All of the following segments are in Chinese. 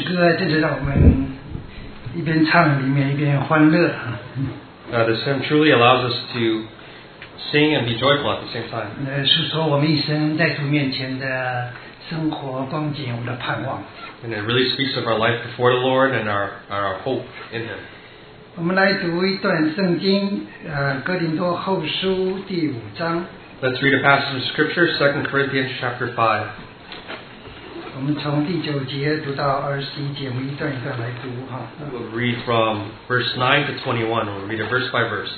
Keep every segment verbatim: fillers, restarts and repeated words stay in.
歌真是让我们一边唱里面一边欢乐。 Uh, this hymn truly allows us to sing and be joyful at the same time. 呃，是说我们一生在主面前的生活光景，我们的盼望。 And it really speaks of our life before the Lord and our, our hope in Him. 我们来读一段圣经，呃，哥林多后书第五章。 Let's read a passage of Scripture, Second Corinthians chapter five. 我们从第九节读到二十一节，我们一段一段来读哈。 We'll read from verse nine to twenty-one. We'll read it verse by verse.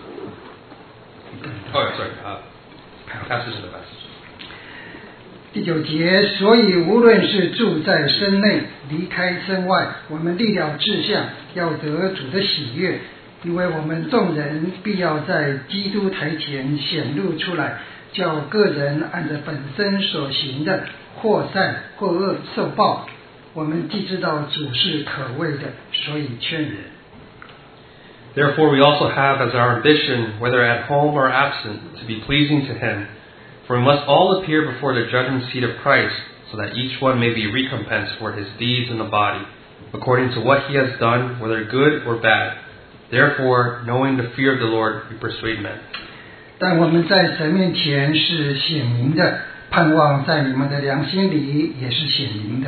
Oh, sorry. Uh, passage in the passage. 第九节，所以无论是住在身内，离开身外，我们立了志向，要得主的喜悦，因为我们众人必要在基督台前显露出来，叫个人按着本身所行的，或善或恶受报。我们既知道主是可畏的，所以劝人。 Therefore we also have as our ambition, whether at home or absent, to be pleasing to Him. For we must all appear before the judgment seat of Christ, so that each one may be recompensed for his deeds in the body, according to what he has done, whether good or bad. Therefore, knowing the fear of the Lord, we persuade men. 但我们在神面前是显明的，盼望在你们的良心里也是显明的。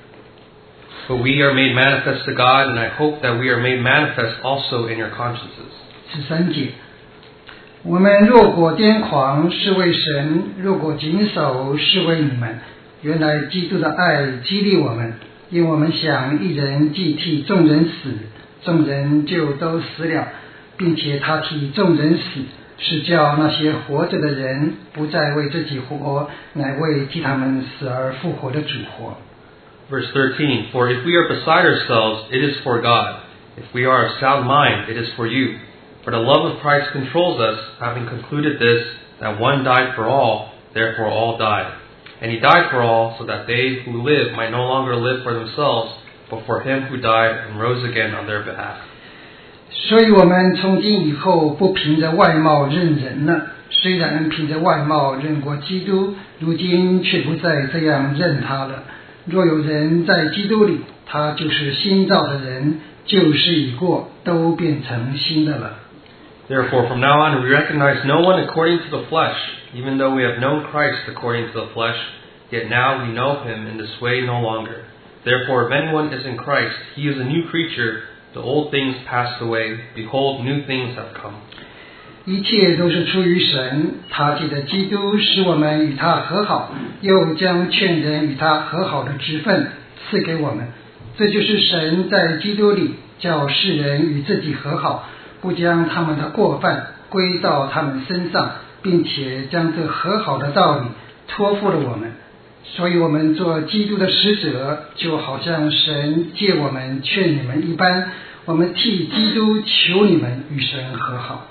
But we are made manifest to God, and I hope that we are made manifest also in your consciences. 十三节，我们若果癫狂是为神，若果谨守是为你们。原来基督的爱激励我们，因我们想一人既替众人死，众人就都死了，并且他替众人死，是叫那些活着的人不再为自己活，乃为替他们死而复活的主活。 Verse thirteen, For if we are beside ourselves, it is for God. If we are of sound mind, it is for you. For the love of Christ controls us, having concluded this, that one died for all, therefore all died. And He died for all, so that they who live might no longer live for themselves, but for Him who died and rose again on their behalf. 所以我们从今以后不凭着外貌认人了，虽然凭着外貌认过基督，如今却不再这样认他了。若有人在基督里，他就是新造的人，旧事已过，都变成新的了。 Therefore, from now on, we recognize no one according to the flesh, even though we have known Christ according to the flesh, yet now we know Him in this way no longer. Therefore, if anyone is in Christ, he is a new creature. The old things passed away. Behold, new things have come. 一切都是出于神，他借着基督使我们与他和好，又将劝人与他和好的职分赐给我们。这就是神在基督里叫世人与自己和好，不将他们的过犯归到他们身上，并且将这和好的道理托付了我们。所以我们做基督的使者，就好像神借我们劝你们一般，我们替基督求你们与神和好。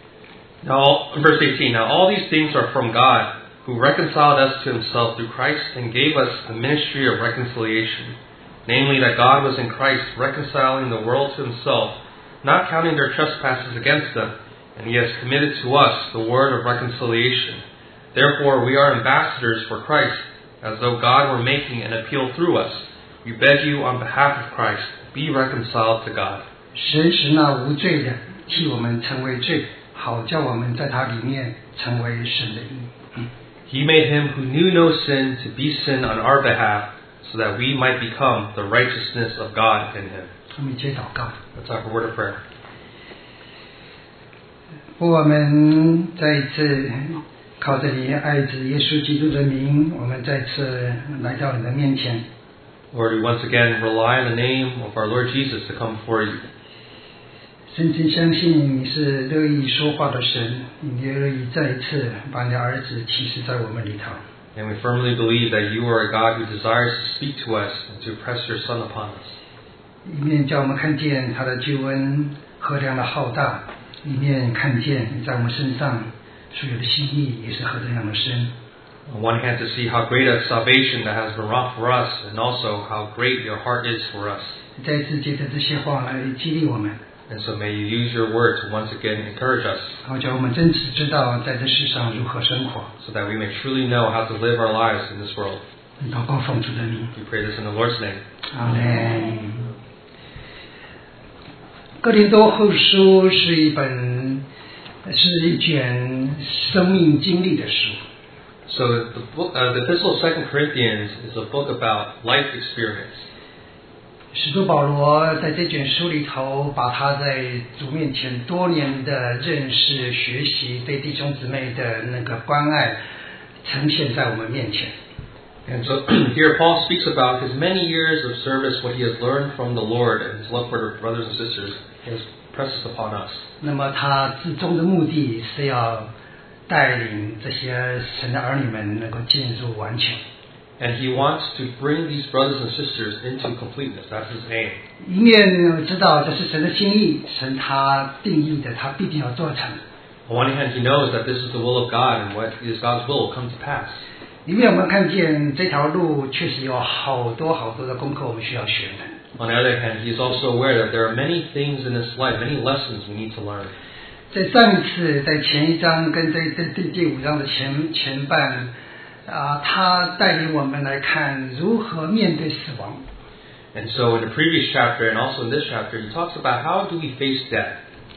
Now, verse eighteen, Now all these things are from God, who reconciled us to Himself through Christ and gave us the ministry of reconciliation. Namely, that God was in Christ reconciling the world to Himself, not counting their trespasses against them, and He has committed to us the word of reconciliation. Therefore, we are ambassadors for Christ, as though God were making an appeal through us. We beg you on behalf of Christ, be reconciled to God. 神使那无罪的替我们成为罪，好叫我们在他里面成为神的义。 He made Him who knew no sin to be sin on our behalf, so that we might become the righteousness of God in Him. 我们一起祷告。 Let's have a word of prayer. 我们再一次靠着你爱子耶稣基督的名，我们再次来到你的面前。 Lord, we once again rely on the name of our Lord Jesus to come before you. 深深相信你是乐意说话的神，你也乐意再一次把你的儿子启示在我们里头。 And we firmly believe that you are a God who desires to speak to us and to press your Son upon us. 一面叫我们看见他的救恩何等的浩大，一面看见你在我们身上所有的心意也是何等的深。 On one hand, to see how great a salvation that has been wrought for us, and also how great your heart is for us. 再一次借着这些话来激励我们。 And so may you use your word to once again encourage us, 好叫我们真实知道在这世上如何生活。 so that we may truly know how to live our lives in this world. 祷告奉主的名。 We pray this in the Lord's name. 阿门。哥林多后书是一本是一卷生命经历的书。 So the book, uh, the Epistle of Second Corinthians is a book about life experience. 使徒保罗在这卷书里头，把他在主面前多年的认识、学习，对弟兄姊妹的那个关爱，呈现在我们面前。 And so here Paul speaks about his many years of service, what he has learned from the Lord, and his love for the brothers and sisters is pressed upon us. 那么他至终的目的是要带领这些神的儿女们能够进入完全。 And he wants to bring these brothers and sisters into completeness. That's his aim. 一面知道这是神的心意，神他定义的，他必定要做成。 On one hand, he knows that this is the will of God, and what is God's will will come to pass. 一面我们看见这条路确实有好多好多的功课我们需要学的。 On the other hand, he is also aware that there are many things in this life, many lessons we need to learn. 在上一次，在前一章跟这这这第五章的前前半啊，他带领我们来看如何面对死亡。 And so in the previous chapter and also in this chapter, he talks about how do we face death.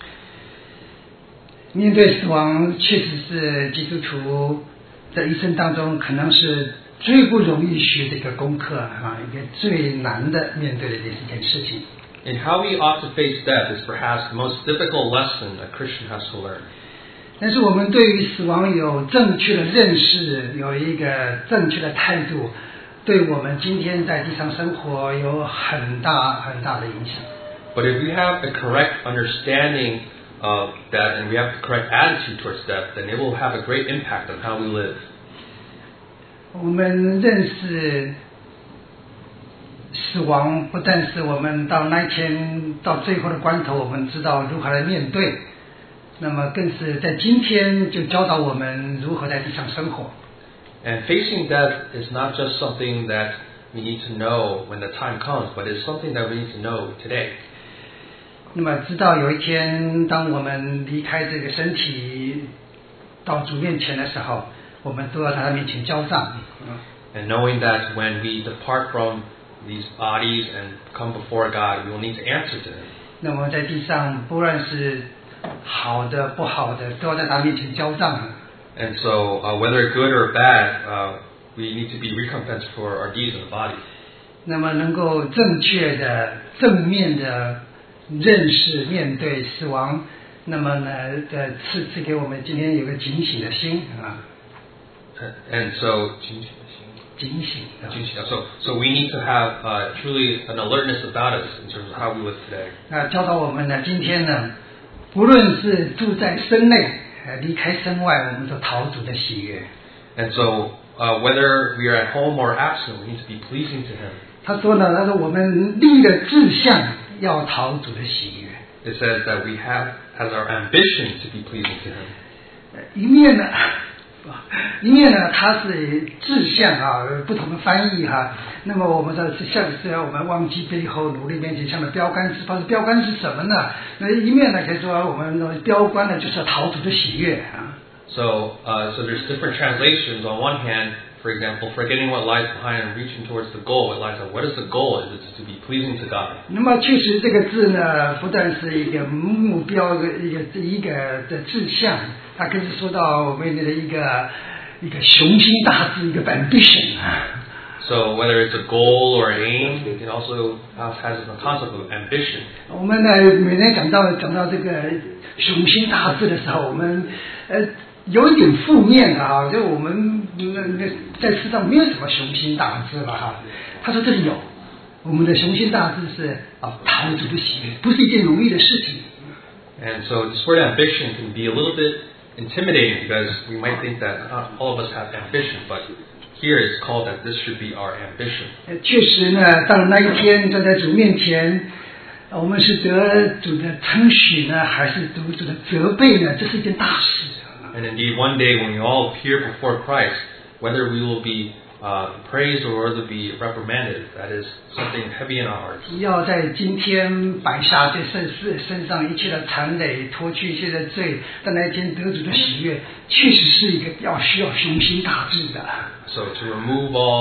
面对死亡，确实是基督徒在一生当中可能是最不容易学的一个功课啊，一个最难的面对的这件事情。 And how we ought to face death is perhaps the most difficult lesson a Christian has to learn. 但是我们对于死亡有正确的认识，有一个正确的态度，对我们今天在地上生活有很大很大的影响。 But if we have a correct understanding of that and we have the correct attitude towards death, then it will have a great impact on how we live. 我们认识死亡，不但是我们到那一天到最后的关头，我们知道如何来面对，那么更是在今天就教导我们如何在地上生活。 And facing death is not just something that we need to know when the time comes, but it's something that we need to know today. 那么知道有一天，当我们离开这个身体到主面前的时候，我们都要在他面前交账。 And knowing that when we depart from these bodies and come before God, we will need to answer to Him. 那么在地上，不论是好的不好的，都要在他面前交账。 And so, uh, whether good or bad, uh, we need to be recompensed for our deeds in the body. 那么能够正确的、正面的认识面对死亡，那么呢，呃，赐赐给我们今天有个警醒的心啊， And so, 警醒。 so, so we need to have uh, truly an alertness about us in terms of how we live today. 那教导我们呢，今天呢，不论是住在身内，呃，离开身外，我们都讨主的喜悦。 And so, uh, whether we are at home or absent, we need to be pleasing to Him. 他说呢，他说我们立了志向，要讨主的喜悦。 It says that we have as our ambition to be pleasing to Him. 呃一面呢，一面呢，它是志向啊，不同的翻译哈、啊。那么我们的向是要我们忘记背后，努力面前向的标杆是，它的标杆是什么呢？那一面呢，可以说我们的标杆呢，就是要讨主的喜悦啊。 So, uh, so there's different translations. On one hand, for example, forgetting what lies behind and reaching towards the goal. What lies on? What is the goal? Is it to be pleasing to God? 那么确实这个字呢，不但是一个目标的一个一个的志向，它更是说到我们的一个一个雄心大志，一个 ambition 啊。 So whether it's a goal or an aim, it also has a concept of ambition. 我们呢，每天讲到讲到这个雄心大志的时候，我们呃有一点负面的哈，就我们那那在世上没有什么雄心大志了哈。他说这里有，我们的雄心大志是啊讨主的喜悦，不是一件容易的事情。 And so this word ambition can be a little bit intimidating because we might think that not all of us have ambition, but here it's called that this should be our ambition. 呃，确实呢，到了那一天站在主面前，我们是得主的称许呢，还是得主的责备呢？这是一件大事。 And indeed, one day when we all appear before Christ, whether we will be uh, praised or whether be reprimanded, that is something heavy in our hearts. 要在今天摆下这身身身上一切的残累，脱去一切的罪，在那一天得主的喜悦，确实是一个要需要雄心大志的。 So to remove all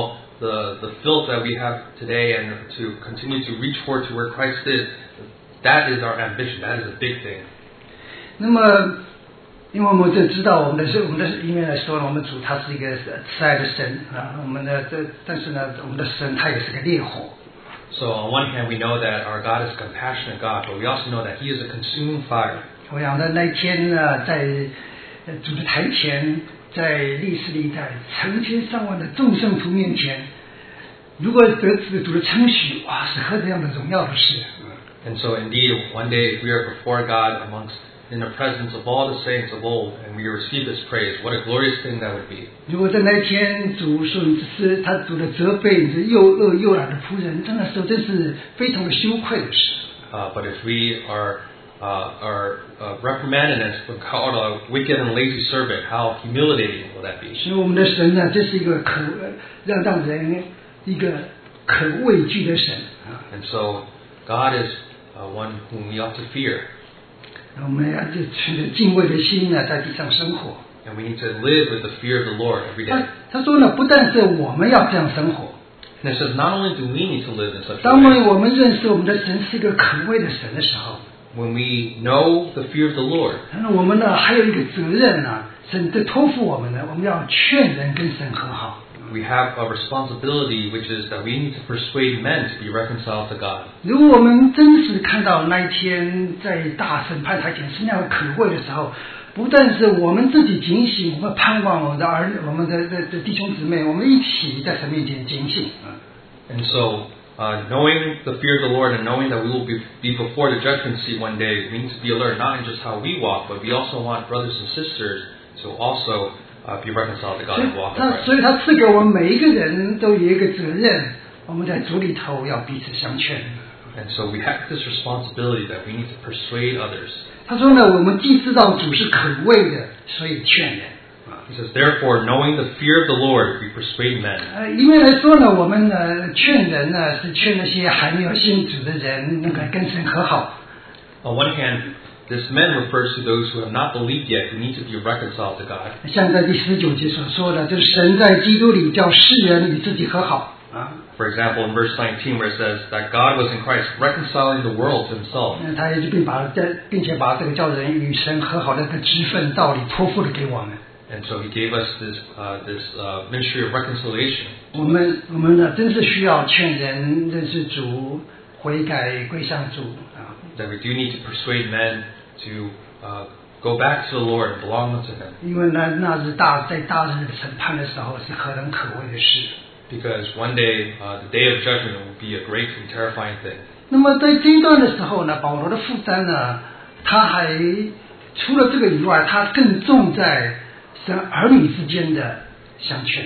the, the filth that we have today and to continue to reach forward to where Christ is, that is our ambition. That is a big thing. 那么，因为我们就知道我们的我们的里面来说呢，我们主他是一个慈爱的神啊，我们的这但是呢，我们的神他也是个烈火。 So on one hand, we know that our God is a compassionate God, but we also know that He is a consuming fire. 我想在那一天呢，在主的台前，在历史历代成千上万的众圣徒面前，如果得知主的称许，哇，是何等样的荣耀的事！ And so indeed, one day if we are before God amongst in the presence of all the saints of old, and we receive this praise, what a glorious thing that would be. 如果在那一天主说你只是他主的责备，你是又恶又懒的仆人，真的时候真是非常的羞愧的事。 Uh, but if we are uh, are uh, reprimanded as called a wicked and lazy servant, how humiliating will that be? 所以我们的神呢，这是一个可让让人一个可畏惧的神啊。 And so God is uh, one whom we ought to fear. 我们要就存着敬畏的心呢，在地上生活。 And we need to live with the fear of the Lord every 他 day. 他说呢，不但是我们要这样生活， And it says not only do we need to live in such a 当 way, 我们认识我们的神是一个可畏的神的时候， when we know the fear of the Lord, 那我们呢还有一个责任呢，神的托付我们呢，我们要劝人跟神和好。 we have a responsibility, which is that we need to persuade men to be reconciled to God. 如果我们真实看到那一天在大审判台前是那样可畏的时候，不但是我们自己警醒，我们盼望我们的儿女、我们的的的弟兄姊妹，我们一起在神面前警醒。 And so, uh, knowing the fear of the Lord and knowing that we will be, be before the judgment seat one day, we need to be alert, not in just how we walk, but we also want brothers and sisters to also uh, be reconciled to God 所以 and walk 他 upright. 所以他赐给我们每一个人都有一个责任，我们在主里头要彼此相劝。 And so we have this responsibility that we need to persuade others. 他说呢，我们既知道主是可畏的，所以劝人。 He says, therefore, knowing the fear of the Lord, we persuade men. 呃，因为来说呢，我们呢劝人呢是劝那些还没有信主的人，那个跟神和好。 On one hand, this men refers to those who have not believed yet, who need to be reconciled to God. 像在第十九节所说的，就是神在基督里叫世人与自己和好啊。 For example, in verse nineteen, where it says that God was in Christ reconciling the world to Himself. 那他也就并把这，并且把这个叫人与神和好的这个职分道理托付了给我们。 And so He gave us this uh, this uh, ministry of reconciliation. 我们我们呢，真是需要劝人认识主、悔改归向主啊。 That we do need to persuade men to uh, go back to the Lord and belong unto Him. 因为那那日大在大日审判的时候是何等可畏的事。 Because one day, uh, the day of judgment will be a great and terrifying thing. 那么在这一段的时候呢，保罗的负担呢，他还除了这个以外，他更重在神儿女之间的相劝。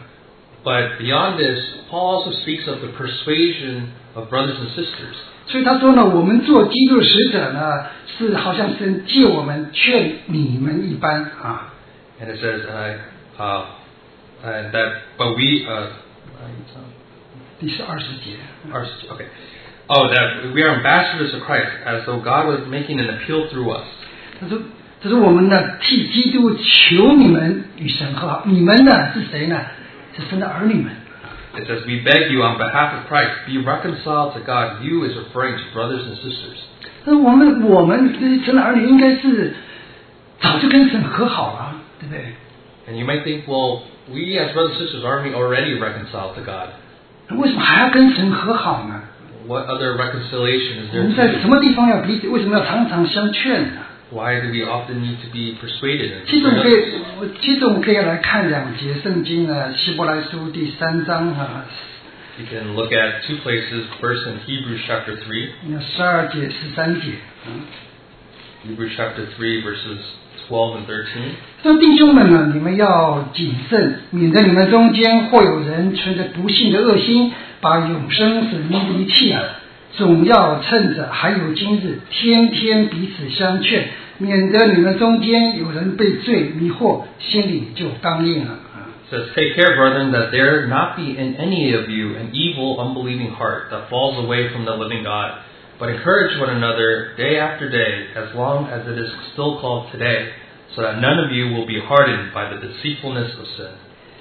But beyond this, Paul also speaks of the persuasion of brothers and sisters. 所以他说呢，我们做基督的使者呢，是好像神借我们劝你们一般啊。 And it says, uh, uh, and that, but we, uh, 第十二十节。 are, okay. Oh, that we are ambassadors of Christ, as though God was making an appeal through us. 他说：“他说我们呢，替基督求你们与神和好。你们呢是谁呢？是神的儿女们。 It says, we beg you on behalf of Christ, be reconciled to God. You is referring to brothers and sisters. 那我们我们这些神的儿女应该是早就跟神和好了，对不对？ And you might think, well, we as brothers and sisters aren't we already reconciled to God? 为什么还要跟神和好呢？ What other reconciliation is 我 there 们 to 在什 do? 么地方要彼此？为什么要常常相劝呢？ Why do we often need to be persuaded? And 其实我们可 persuade 以，我其实我们可以来看两节圣经呢，希伯来书第三章哈， You can look at two places. First in Hebrews chapter three. 那十二节、十三节。嗯 Hebrews chapter three, verses twelve and thirteen. 说弟兄们呢，你们要谨慎，免得你们中间或有人存着不幸的恶心，把永生神离弃啊！总要趁着还有今日，天天彼此相劝，免得你们中间有人被罪迷惑，心里就刚硬了。 It says, take care, brethren, that there not be in any of you an evil, unbelieving heart that falls away from the living God, but encourage one another day after day, as long as it is still called today, so that none of you will be hardened by the deceitfulness of sin.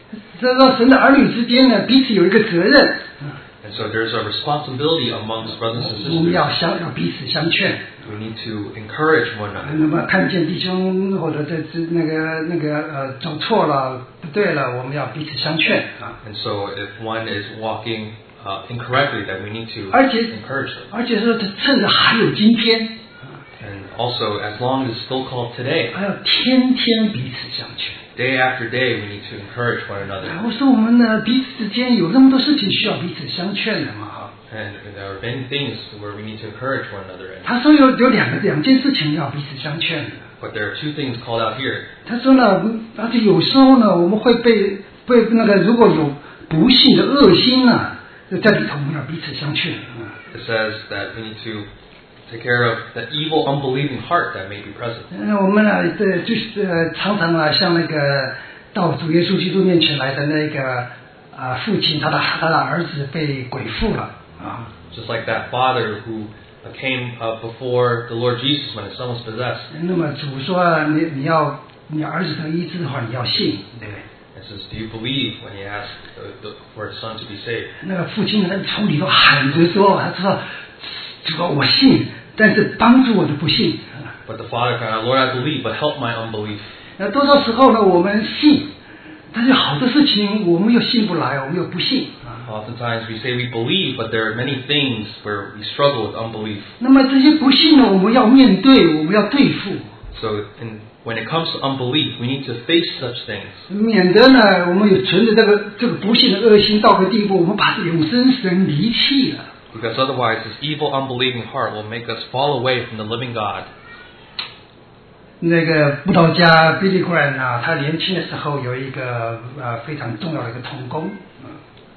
这个神的儿女之间呢，彼此有一个责任。 And so there's a responsibility amongst brothers and 我们 sisters. 要相要彼此相劝。 We need to encourage one another. 那么看见弟兄或者这这那个那个呃走错了不对了，我们要彼此相劝啊。 And so if one is walking uh, incorrectly, then we need to 而且 encourage them. 而且说他趁着还有今天， And also, as long as it's still called today, 还要天天彼此相劝。 day after day, we need to encourage one another. 我说我们呢彼此之间有那么多事情需要彼此相劝的嘛哈。 And there are many things where we need to encourage one another in. 他说有有两个两件事情要彼此相劝的。 But there are two things called out here. 他说呢，而且有时候呢，我们会被被那个如果有不幸的恶心呢，在里头我们要彼此相劝啊。 It says that we need to take care of the evil, unbelieving heart that may be present. 嗯，我们呢，这就是呃常常啊，像那个到主耶稣基督面前来的那个啊父亲，他的他的儿子被鬼附了啊。 Just like that father who came uh, before the Lord Jesus when his son was possessed. 那么主说你你要你儿子得医治的话，你要信，对不对？ It says, do you believe when he asked the, the, for his son to be saved? 那个父亲呢，从里头喊着说，他说主说我信，但是帮助我的不信。 But the father cried out, Lord, I believe, but help my unbelief. 那多少时候呢，我们信，但是好的事情我们又信不来，我们又不信啊。 Oftentimes we say we believe, but there are many things where we struggle with unbelief. 那么这些不信呢，我们要面对，我们要对付， So in, when it comes to unbelief, we need to face such things. 免得呢，我们有存着这个这个不信的恶心到个地步，我们把永生神离弃了。 Because otherwise, this evil, unbelieving heart will make us fall away from the living God. 那个布道家 Billy Graham 啊，他年轻的时候有一个呃非常重要的一个同工，嗯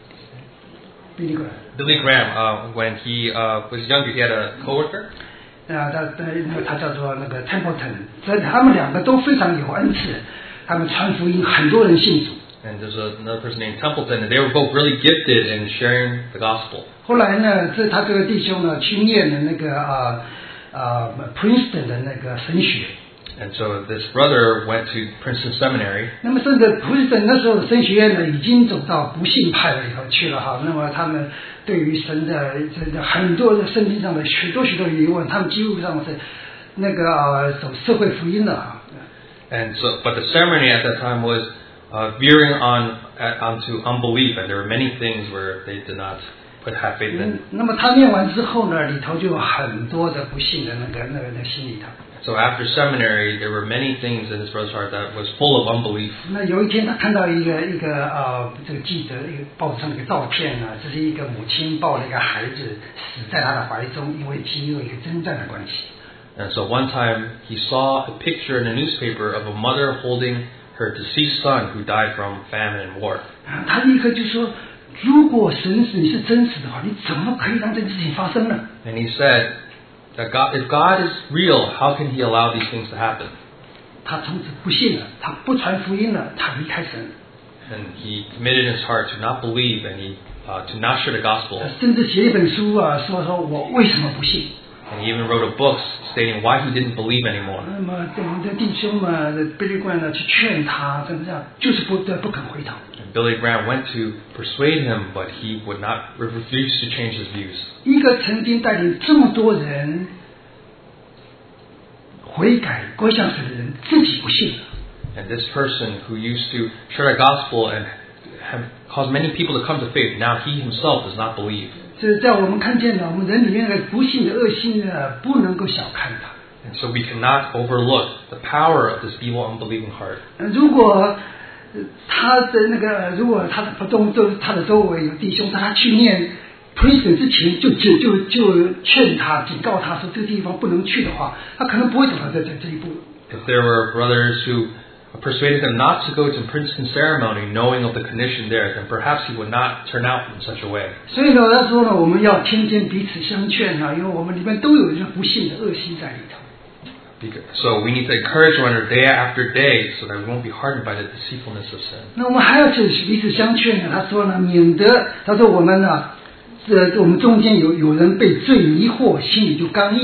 Billy Graham。 Billy Graham, uh, when he uh, was younger, he had a coworker. 啊，他他那个他叫做那个 Templeton，所以他们两个都非常有恩赐，他们传福音，很多人信主。 And there's another person named Templeton, and they were both really gifted in sharing the gospel. 后来呢，这他这个弟兄呢去念了那个啊啊 Princeton 的那个神学。 And so this brother went to Princeton Seminary. 那么甚至 Princeton 那时候的神学院呢，已经走到不信派里头去了哈。那么他们对于神的这个很多的圣经上的许多许多的疑问，他们几乎上是那个啊走社会福音的哈。 And so, but the seminary at that time was uh, veering on uh, onto unbelief, and there were many things where they did not put have faith in. 那么他念完之后呢，里头就有很多的不信的那个那个那心里头。 So after seminary, there were many things in his brother's heart that was full of unbelief. 那有一天，他看到一个一个呃，这个记者一个报纸上的一个照片呢，这是一个母亲抱了一个孩子死在他的怀中，因为饥饿一个征战的关系。 And so one time he saw a picture in a newspaper of a mother holding her deceased son who died from famine and war. 啊，他立刻就说：“如果神是你是真实的话，你怎么可以让这件事情发生呢？” And he said that God, if God is real, how can He allow these things to happen? 他从此不信了，他不传福音了，他离开神。 And he committed in his heart to not believe and he uh, to not share the gospel. 甚至写一本书啊，说说我为什么不信。 And he even wrote a book stating why he didn't believe anymore. 那么我们的弟兄们贝利冠呢，去劝他，怎么样，就是不不肯回头。 And Billy Graham went to persuade him, but he would not refuse to change his views. 一个曾经带领这么多人悔改归向神的人，自己不信了。 And this person who used to share the gospel and have caused many people to come to faith, now he himself does not believe. 这在我们看见了，我们人里面的不幸的恶心呢，不能够小看它。 And so we cannot overlook the power of this evil, unbelieving heart. 如果他的那个，如果他的不动周他的周围有弟兄，在他去念 Princeton 之前就就就就劝他、警告他说这个地方不能去的话，他可能不会走到这这这一步。 If there were brothers who persuaded him not to go to Princeton ceremony, knowing of the condition there, then perhaps he would not turn out in such a way. 所以呢，他说呢，我们要天天彼此相劝啊，因为我们里面都有一个不幸的恶心在里头。 So we need to encourage one another day after day, so that we won't be hardened by the deceitfulness of sin. 那我们还要去彼此相劝呢。他说呢，免得他说我们呢，这我们中间有有人被罪迷惑，心里就刚硬了。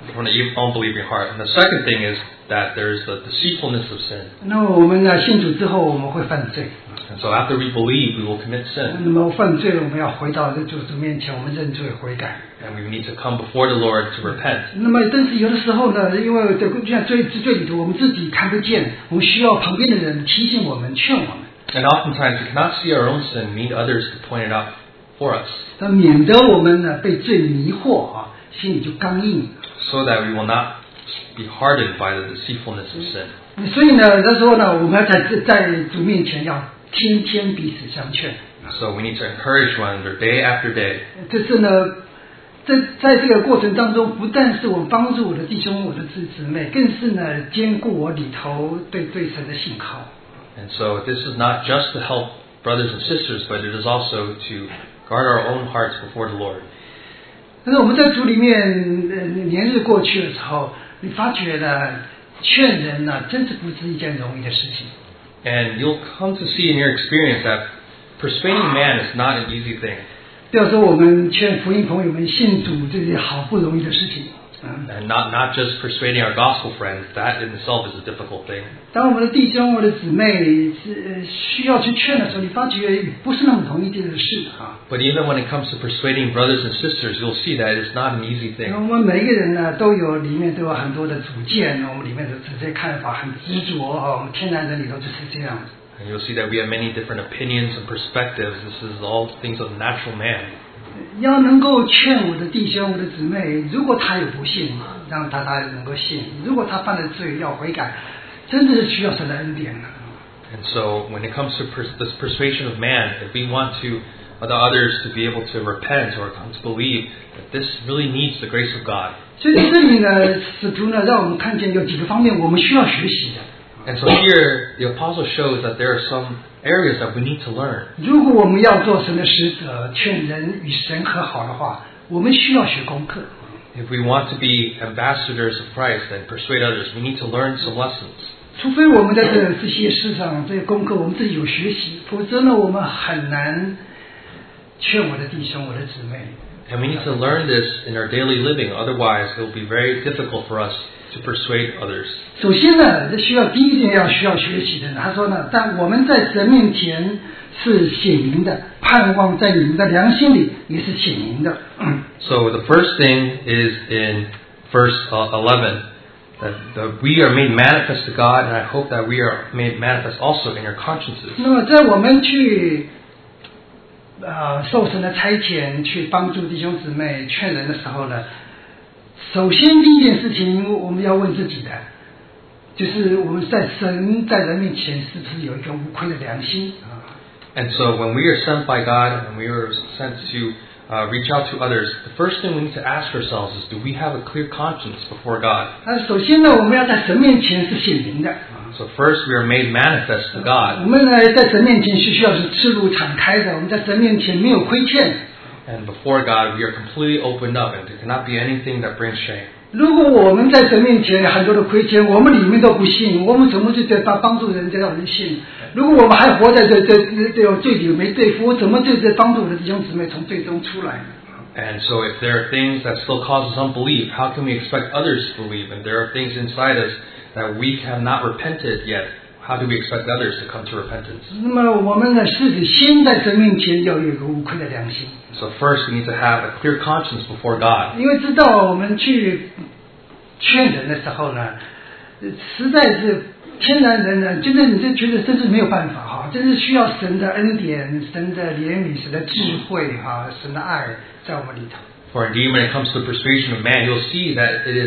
from the unbelieving heart. And the second thing is that there is the deceitfulness of sin. 那么我们呢信主之后我们会犯罪。 And so after we believe, we will commit sin. 那么犯罪了，我们要回到这主主面前，我们认罪悔改。 And we need to come before the Lord to repent. 那么但是有的时候呢，因为这个就像罪罪里头，我们自己看不见，我们需要旁边的人提醒我们、劝我们。 And oftentimes we cannot see our own sin, we need others to point it out for us. 那免得我们呢被罪迷惑啊，心里就刚硬。 So that we will not be hardened by the deceitfulness of sin. 所以呢，他说呢，我们要在在主面前要天天彼此相劝。 So we need to encourage one another day after day. 这是呢，在在这个过程当中，不但是我帮助我的弟兄、我的姊姊妹，更是呢兼顾我里头对对神的信靠。 And so this is not just to help brothers and sisters, but it is also to guard our own hearts before the Lord. 但是我们在主里面，呃，年日过去的时候，你发觉呢，劝人呢，真是不是一件容易的事情。 And you'll come to see in your experience that persuading man is not an easy thing. 不要说我们劝福音朋友们信主，这是好不容易的事情。 And not not just persuading our gospel friends, that in itself is a difficult thing. 当我们的弟兄、我的姊妹是需要去劝的时候，你发觉不是那么容易的事啊。 But even when it comes to persuading brothers and sisters, you'll see that it's not an easy thing. 我们每一个人呢，都有里面都有很多的主见，我们里面的这些看法很执着啊。我们天然人里头就是这样子。 And you'll see that we have many different opinions and perspectives. This is all things of the natural man. 要能够劝我的弟兄、我的姊妹，如果他有不信，让他他能够信；如果他犯了罪，要悔改，真的是需要神的恩典的。 And so, when it comes to pers- this persuasion of man, if we want to allow others to be able to repent or come to believe, that this really needs the grace of God. 所以在这里呢，使徒呢让我们看见有几个方面我们需要学习的。 And so here, the apostle shows that there are some areas that we need to learn. 如果我们要做神的使者，劝人与神和好的话，我们需要学功课。 If we want to be ambassadors of Christ and persuade others, we need to learn some lessons. 除非我们在这这些事上这些功课我们自己有学习，否则呢，我们很难劝我的弟兄、我的姊妹。 And we need to learn this in our daily living. Otherwise, it will be very difficult for us to persuade others. 首先呢，这需要第一点要需要学习的呢，他说呢，但我们在神面前是显明的，盼望在你们的良心里也是显明的。 So the first thing is in verse eleven, that, that we are made manifest to God, and I hope that we are made manifest also in your consciences. 那么在我们去呃受神的差遣去帮助弟兄姊妹劝人的时候呢，首先第一件事情我们要问自己的，就是我们在神在人面前是不是有一个无愧的良心啊？ And so when we are sent by God and we are sent to uh, reach out to others, the first thing we need to ask ourselves is, do we have a clear conscience before God? 那首先呢，我们要在神面前是显明的。 So first we are made manifest to 我 God. 们呢，在神面前是需要是赤露敞开的，我们在神面前没有亏欠。 And before God, we are completely opened up, and there cannot be anything that brings shame. 如果我们在神面前很多的亏欠，我们里面都不信，我们怎么去在帮帮助人家让人信？如果我们还活在这这这这罪里没对付，我怎么就在帮助我的弟兄姊妹从罪中出来呢？ And so if there are things that still cause us unbelief, how can we expect others to believe? And there are things inside us that we have not repented yet. How do we expect others to come to repentance? 那么我们呢，是先在神面前要有一个无愧的良心。 So first we need to have a clear conscience before God. 因为知道我们去劝人的时候呢，实在是天然人呢，真的你就觉得真是没有办法哈，真是需要神的恩典、神的怜悯、神的智慧哈、神的爱在我们里头。 For indeed, when it comes to the persuasion of man, you'll see that it is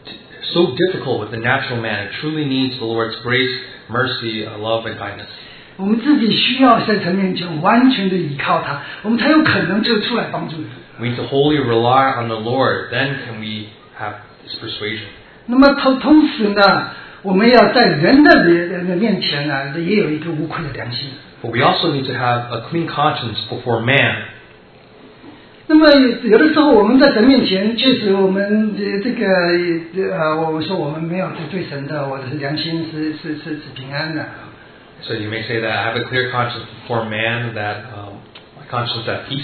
so difficult with the natural man. It truly needs the Lord's grace, mercy, love, and kindness. 我们自己需要在神面前完全的依靠他，我们才有可能就出来帮助人。 We need to wholly rely on the Lord. Then can we have this persuasion. 那么同同时呢，我们要在人的人的面前呢，也有一个无愧的良心。 But we also need to have a clean conscience before man. 那么有的时候我们在神面前，确实我们这个呃，我们说我们没有得罪神的，我的良心是是是是平安的。 So you may say that I have a clear conscience before man, that um, my conscience is at peace.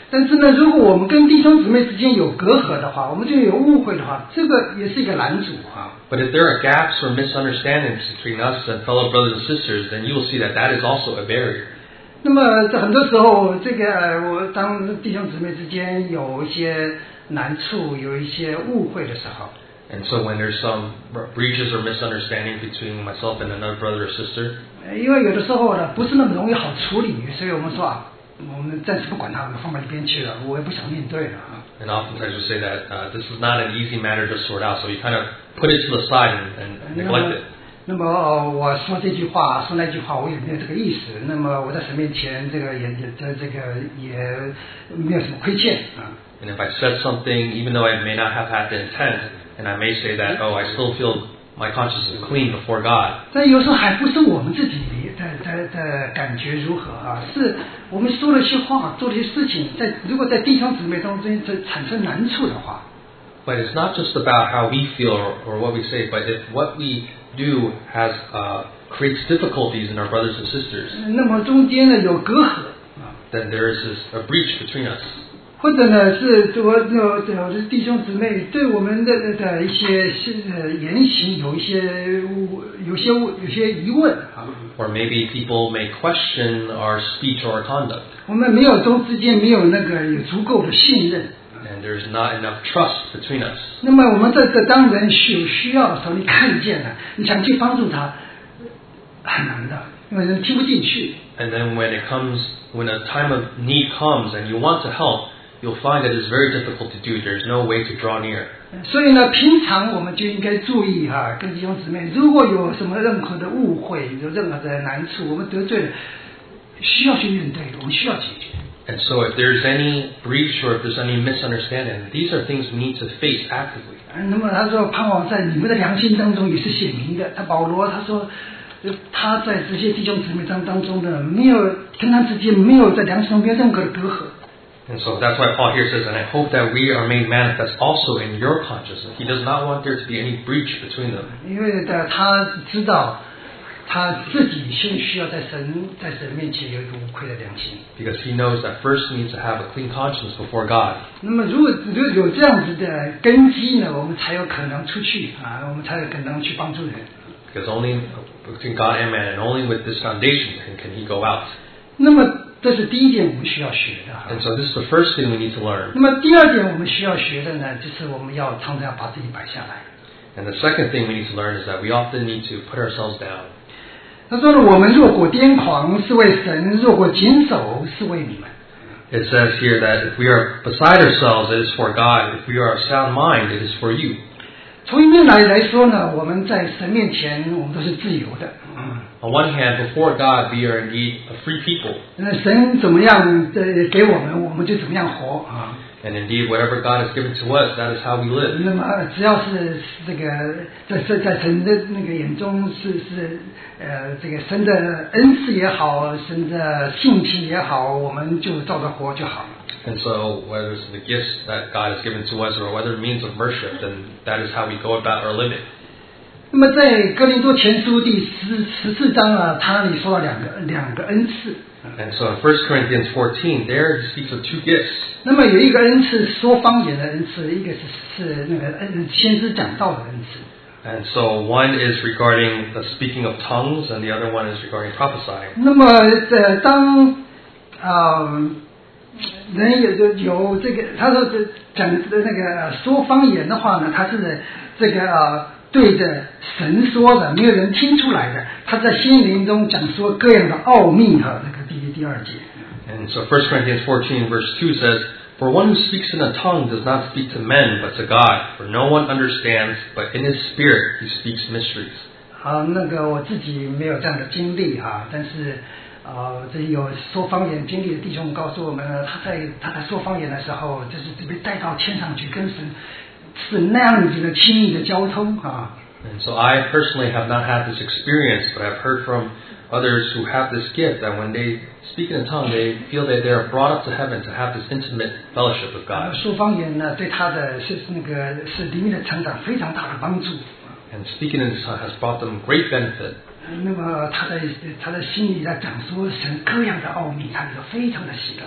但是呢，如果我们跟弟兄姊妹之间有隔阂的话，我们就有误会的话，这个也是一个拦阻啊。 But if there are gaps or misunderstandings between us and fellow brothers and sisters, then you will see that that is also a barrier. 那么在很多时候，这个我当弟兄姊妹之间有一些难处，有一些误会的时候。 And so when there's some breaches or misunderstanding between myself and another brother or sister, 因为有的时候呢，不是那么容易好处理，所以我们说啊，我们暂时不管它，我们放到一边去了，我也不想面对了啊。 and oftentimes we say that uh, this is not an easy matter to sort out, so you kind of put it to the side and, and neglect it. 那么、呃、我说这句话，说那句话，我也没有这个意思。那么我在神面前，这个也也这这个也没有什么亏欠啊。 And if I said something, even though I may not have had the intent, and I may say that, oh, I still feel my conscience is clean before God. 但有时候还不是我们自己的的的感觉如何啊，是我们说了些话，做了些事情，在如果在弟兄姊妹当中产生难处的话。 But it's not just about how we feel or, or what we say, but if what we do has uh, creates difficulties in our brothers and sisters, 那么中间呢有隔阂啊 then there is this, a breach between us. 或者呢是我有有的弟兄姊妹对我们的的一些呃言行有一些有些有些疑问啊。 Or maybe people may question our speech or our conduct. 我们没有中之间没有那个有足够的信任。 And there's not enough trust between us. 那么我们在这当人需需要的时候，你看见了，你想去帮助他，很难的，因为人听不进去。 And then when it comes, when a time of need comes and you want to help, you'll find that it's very difficult to do. There's no way to draw near. 所以呢，平常我们就应该注意哈、啊，跟弟兄姊妹，如果有什么任何的误会，有任何的难处，我们得罪了，需要去面对，我们需要解决。 And so if there's any breach or if there's any misunderstanding, these are things we need to face actively. 那么他说，盼望在你们的良心当中也是显明的。他保罗他说，他在这些弟兄姊妹当当中呢，没有跟他之间没有在良心中没有任何的隔阂。 And so that's why Paul here says, and I hope that we are made manifest also in your conscience. He does not want there to be any breach between them. 因为的他知道他自己先需要在神在神面前有一个无愧的良心。 Because he knows that first he needs to have a clean conscience before God. 那么如果如果有这样子的根基呢，我们才有可能出去啊，我们才有可能去帮助人。 Because only between God and man, and only with this foundation can, can he go out. 那么这是第一点我们需要学的。 And so this is the first thing we need to learn. 那么第二点我们需要学的呢，就是我们要常常要把自己摆下来。 And the second thing we need to learn is that we often need to put ourselves down. 他说了，我们若果癫狂是为神，若果谨守是为你们。 It says here that if we are beside ourselves, it is for God. If we are of sound mind, it is for you. 从一面来来说呢，我们在神面前我们都是自由的。 On one hand, before God, we are indeed a free people. 那神怎么样的给我们，我们就怎么样活啊。 And indeed, whatever God has given to us, that is how we live. 那么只要是这个在在在神的那个眼中是是呃这个神的恩赐也好，神的性情也好，我们就照着活就好了。 And so, whether it's the gifts that God has given to us or whether means of worship, then that is how we go about our living. 那么在哥林多前书第十十四章啊，他里说了两个两个恩赐。 And so in First Corinthians fourteen, there he speaks of two gifts. 那么有一个恩赐说方言的恩赐，一个是是那个恩先知讲道的恩赐。 And so one is regarding the speaking of tongues, and the other one is regarding prophesying. 那么呃，当呃人有有这个，他说讲的那个说方言的话呢，他是这个呃对着神说的，没有人听出来的。他在心灵中讲说各样的奥秘哈，那个第第二节。 And so First Corinthians fourteen verse two says, For one who speaks in a tongue does not speak to men, but to God. For no one understands, but in his spirit he speaks mysteries. 好，那个我自己没有这样的经历哈，但是呃，这有说方言经历的弟兄告诉我们呢，他在他在说方言的时候，就是被带到天上去，跟神是那样子的亲密的交通啊。 And so I personally have not had this experience, but I've heard from others who have this gift that when they speak in a tongue, they feel that they are brought up to heaven to have this intimate fellowship with God. 说方言呢，对他的是那个是里面的成长非常大的帮助。 And speaking in this tongue has brought them great benefit. 那么他在他的心里在讲说神各样的奥秘，他就非常的喜乐，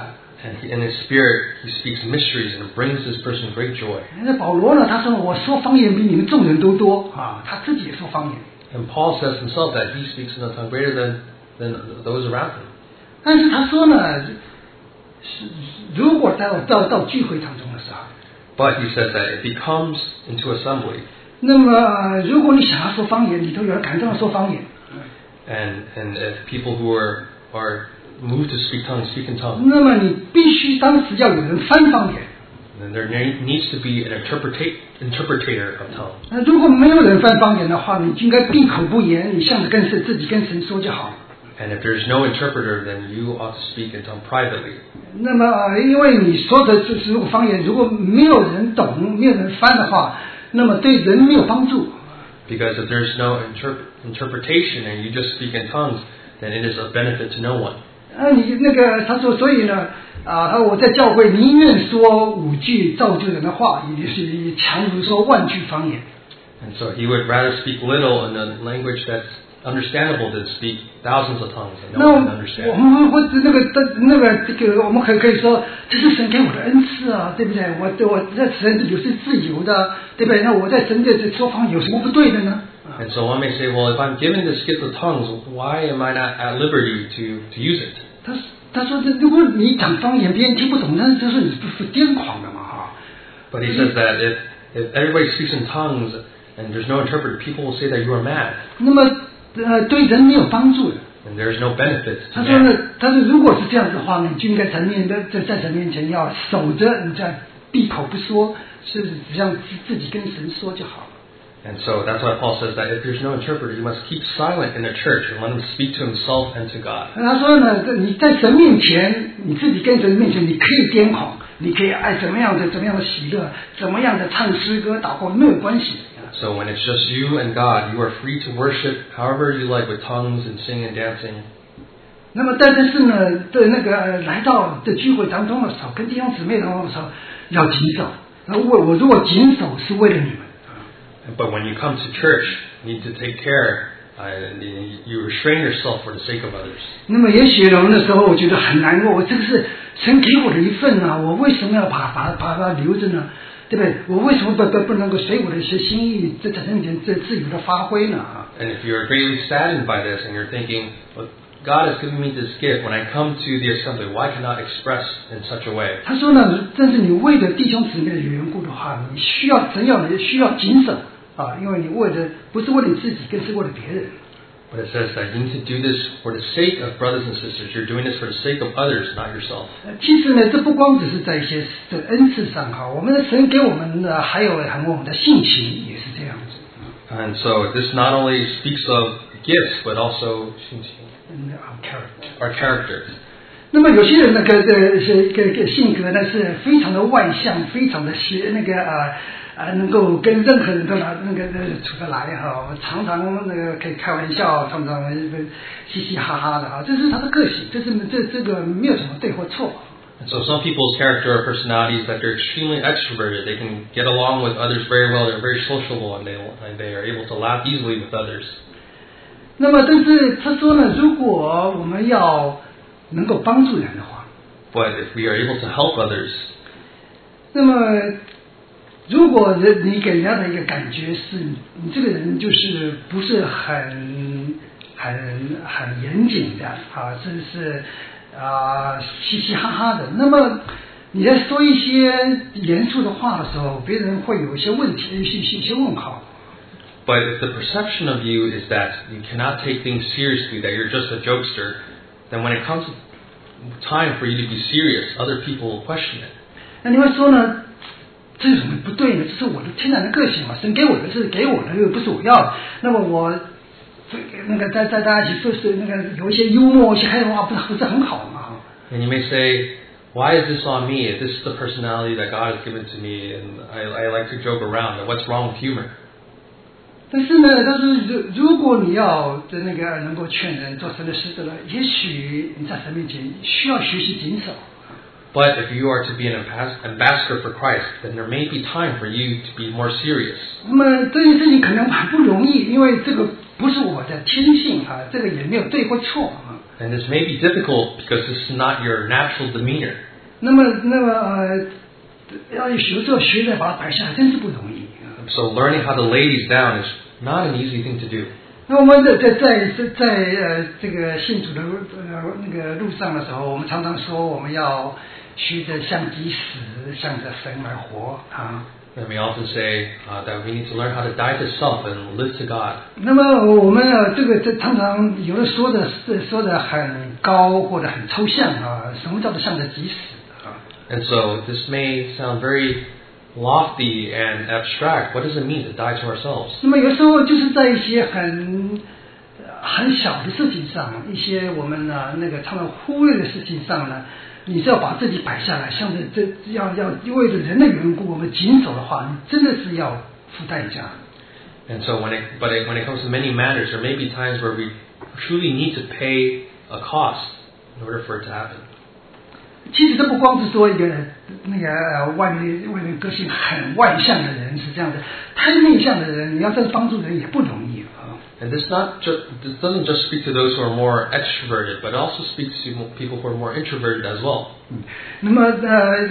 And he, in his spirit, he speaks mysteries and brings this person great joy. 那保罗呢，他说我说方言比你们众人都多啊，他自己也说方言。 And Paul says himself that he speaks in a tongue greater than, than those around him. 但是他说呢，是如果到到到聚会当中的时候， But he says that if he comes into assembly, 那么如果你想要说方言，里头有人感动要说方言， and and if people who are are moved to speak tongues speak in tongues, 那么你必须当时要有人翻方言。 then there needs to be an interpreta- interpreter of tongues. 那如果没有人翻方言的话，你应该闭口不言，你向着跟神自己跟神说就好了。 And if there's no interpreter, then you ought to speak in tongue privately. 那么，呃因为你说的就是如果方言，如果没有人懂，没有人翻的话，那么对人没有帮助。 Because if there's no interp- interpretation and you just speak in tongues, then it is of benefit to no one. 啊，你那个他说，所以呢，啊，他说我在教会宁愿说五句造就人的话，也是强如说万句方言。 And so he would rather speak little in a language that's understandable than speak thousands of tongues that 那 no one can 我 understand. 们或者那个那个这个，我们可可以说，这是神给我的恩赐啊，对不对？我我在神有是自由的，对不对？那我在神的这说方有什么不对的呢？ And so one may say, well, if I'm given this gift of tongues, why am I not at liberty to, to use it? 他他说，这如果你讲方言，别人听不懂，那就是你是癫狂的嘛哈。 But he says that if, if everybody speaks in tongues and there's no interpreter, people will say that you are mad. 那么呃，对人没有帮助的。 And there is no benefit to 他说呢 man.， 他说如果是这样子的话呢，你就应该在面在在在神面前要守着，你在闭口不说，是只让自己跟神说就好了。 And so that's why Paul says that if there's no interpreter, you must keep silent in the church and let him speak to himself and to God. 他说呢，你在神面前，你自己跟神面前，你可以癫狂，你可以爱怎么样的怎么样的喜乐，怎么样的唱诗歌祷告，没有关系。 So when it's just you and God, you are free to worship however you like with tongues and sing and dancing. 那么，但是呢，对那个呃来到这聚会当中的时候，跟弟兄姊妹当中的时候，要谨守。那我我如果谨守是为了你们。 But when you come to church, you need to take care. Uh, you restrain yourself for the sake of others. 那么也许呢，那时候我觉得很难过，我这个是神给我的一份啊，我为什么要把把把它留着呢？对不对？我为什么不不不能够随我的一些心意，在在面前这自由的发挥呢？啊！ And if you're greatly saddened by this and you're thinking, well, God has given me this gift, when I come to the assembly, why cannot express in such a way? 他说呢，但是你为了弟兄姊妹的缘故的话，你需要怎样的需要谨守啊，因为你为了不是为了自己，更是为了别人。 But it says that you need to do this for the sake of brothers and sisters. You're doing this for the sake of others, not yourself. 其实呢，这不光只是在一些的恩赐上哈，我们的神给我们的还有很我们的性情也是这样子。 And so this not only speaks of gifts, but also Our character. our character. 那么有些人呢，个这些个个性格呢是非常的外向，非常的协那个呃呃，能够跟任何人都拿那个呃处得来哈，常常那个可以开玩笑，常常嘻嘻哈哈的啊，这是他的个性，这是这这个没有什么对或错。 And so some people's character or personality is that they're extremely extroverted. They can get along with others very well. They're very sociable, and they and they are able to laugh easily with others. 那么，但是他说呢，如果我们要能够帮助人的话， But if we are able to help others, 那么如果人你给人家的一个感觉是你这个人就是不是很很很严谨的啊，甚至是啊嘻嘻哈哈的，那么你在说一些严肃的话的时候，别人会有一些问题，一些一些问号。 but if the perception of you is that you cannot take things seriously, that you're just a jokester, then when it comes time for you to be serious, other people will question it. 那你会说呢？这有什么不对呢？这是我的天然的个性嘛，神给我的是给我的，又不是我要的。那么我那个在在大家一起说是那个有一些幽默、一些开玩笑，不是不是很好嘛？ And you may say, why is this on me? This is the personality that God has given to me, and I, I like to joke around. And what's wrong with humor? 但是呢，但是如如果你要的那个能够劝人做神的使者了，也许你在神面前需要学习谨守。 But if you are to be an ambassador for Christ, then there may be time for you to be more serious. 那么这件事情可能很不容易，因为这个不是我的天性啊，这个也没有对或错啊。 And this may be difficult because this is not your natural demeanor. 那么，那么呃，要有时候学着把它摆下来，真是不容易。 So learning how to lay these down is not an easy thing to do. 那我们在在在在在呃这个信主的呃那个路上的时候，我们常常说我们要学着向己死，向着神而活啊。 And we often say uh, that we need to learn how to die to self and live to God. 那么我们呃这个这常常有的说的是说的很高或者很抽象啊，什么叫做向着己死啊？ And so this may sound very lofty and abstract. What does it mean to die to ourselves? 那么有时候就是在一些很很小的事情上，一些我们呢那个常常忽略的事情上呢，你是要把自己摆下来，像这这要要为了人的缘故，我们谨守的话，你真的是要付代价。 And so when it, but it, when it comes to many matters, there may be times where we truly need to pay a cost in order for it to happen. 其实这不光是说一个那个呃外面外面个性很外向的人是这样的，太内向的人，你要再帮助人也不容易啊。 And this not just this doesn't just speak to those who are more extroverted, but also speaks to people who are more introverted as well. 嗯，那么呃，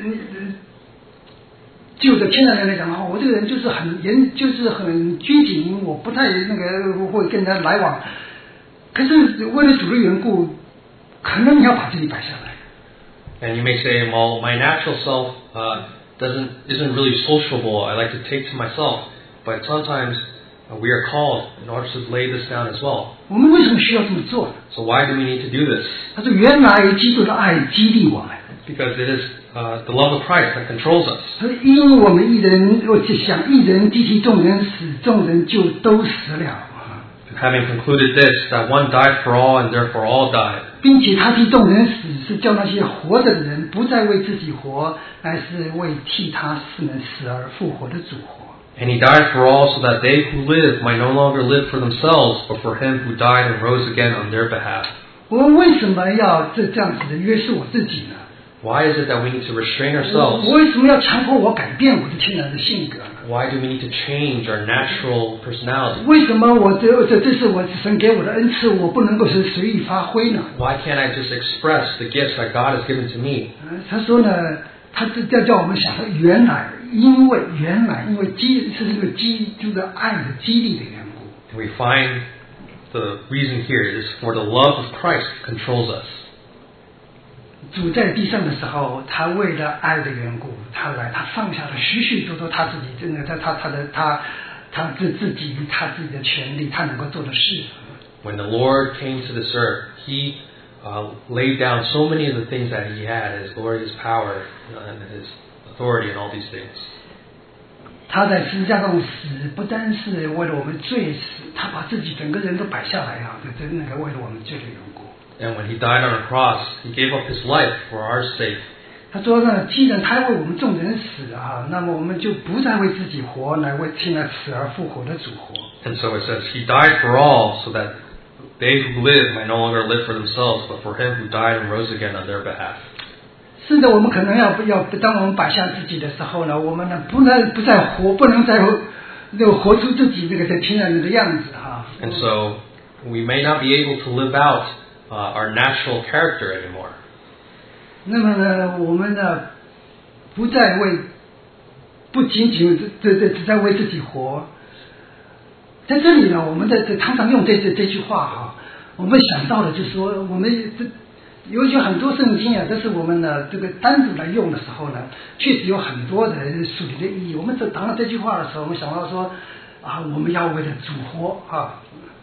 就着天然人来讲的话，我这个人就是很严，就是很拘谨，我不太那个会跟人家来往。可是为了主的缘故，可能你要把自己摆下来。 And you may say, well, my natural self uh, doesn't isn't really sociable. I like to take to myself, but sometimes uh, we are called in order to lay this down as well. 我们为什么需要这么做？ So why do we need to do this? 他说：“原来基督的爱激励我们。” Because it is uh, the love of Christ that controls us. 他说：“因我们一人，我就想一人激起众人死，众人就都死了。” Having concluded this, that one died for all, and therefore all died. 并且他替众人死，是叫那些活着的人不再为自己活，乃是为替他是能死而复活的主活。 And he died for all, so that they who live might no longer live for themselves, but for him who died and rose again on their behalf. 我们为什么要这这样子的约束我自己呢？ Why is it that we need to restrain ourselves? 我为什么要强迫我改变我的天然的性格呢？ Why do we need to change our natural personality? 为什么我这这这是我神给我的恩赐，我不能够是随意发挥呢？ Why can't I just express the gifts that God has given to me? 他说呢，他这叫叫我们想到原来，因为原来因为基是这个基督的爱的激励的缘故。 And we find the reason here is for the love of Christ controls us. 主在地上的时候，他为了爱的缘故，他来，他放下了许许多多他自己真的他他他的他他自自己他自己的权利，他能够做的事。 When the Lord came to this earth, He uh, laid down so many of the things that He had, His glory, His power, and His authority, and all these things. 他在十字架上死，不单是为了我们罪死，他把自己整个人都摆下来啊，就真那个为了我们罪的缘故。 And when He died on a cross, He gave up His life for our sake. 他说呢，既然他为我们众人死啊，那么我们就不再为自己活，来为替那死而复活的主活。 And so it says, He died for all, so that they who live might no longer live for themselves, but for Him who died and rose again on their behalf. 是的，我们可能要要，当我们摆下自己的时候呢，我们呢不能不再活，不能再就活出自己那个在天然人的样子哈。 And so we may not be able to live out uh, our natural character anymore. 那么呢，我们呢不再为，不仅仅这这只在为自己活。在这里呢，我们在这常常用这这这句话哈，我们想到的就是说，我们这有有很多圣经啊，这是我们呢这个单独来用的时候呢，确实有很多的属灵的意义。我们这谈到这句话的时候，我们想到说啊，我们要为了主活啊。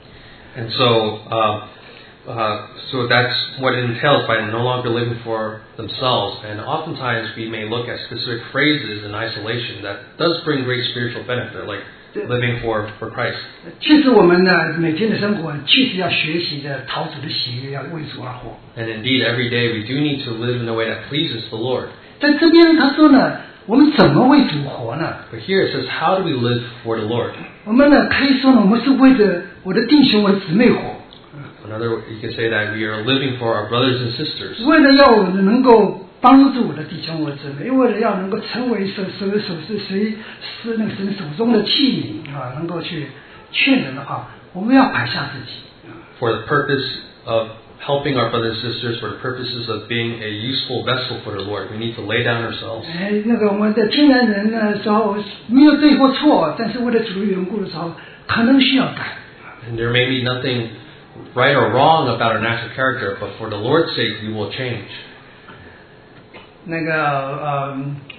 And so, uh, uh, so that's what it entails by no longer living for themselves. And oftentimes we may look at specific phrases in isolation that does bring great spiritual benefit, like living for, for Christ. 确实，我们呢每天的生活确实要学习的讨主的喜悦，要为主而活。 And indeed, every day we do need to live in a way that pleases the Lord. 在这边他说呢，我们怎么为主活呢？ But here it says, how do we live for the Lord? 我们呢可以说呢，我们是为着我的弟兄和姊妹活。 Another, you can say that we are living for our brothers and sisters. 为了要能够帮助我的弟兄和姊妹，为了要能够成为手手手是谁是那个神手中的器皿啊，能够去劝人的话，我们要摆下自己。 For the purpose of helping our brothers and sisters for the purposes of being a useful vessel for the Lord. We need to lay down ourselves. 哎，那个我们的天然人的时候没有对或错，但是为了主的缘故的时候，可能需要改。 And there may be nothing right or wrong about our natural character, but for the Lord's sake, we will change. 那个呃，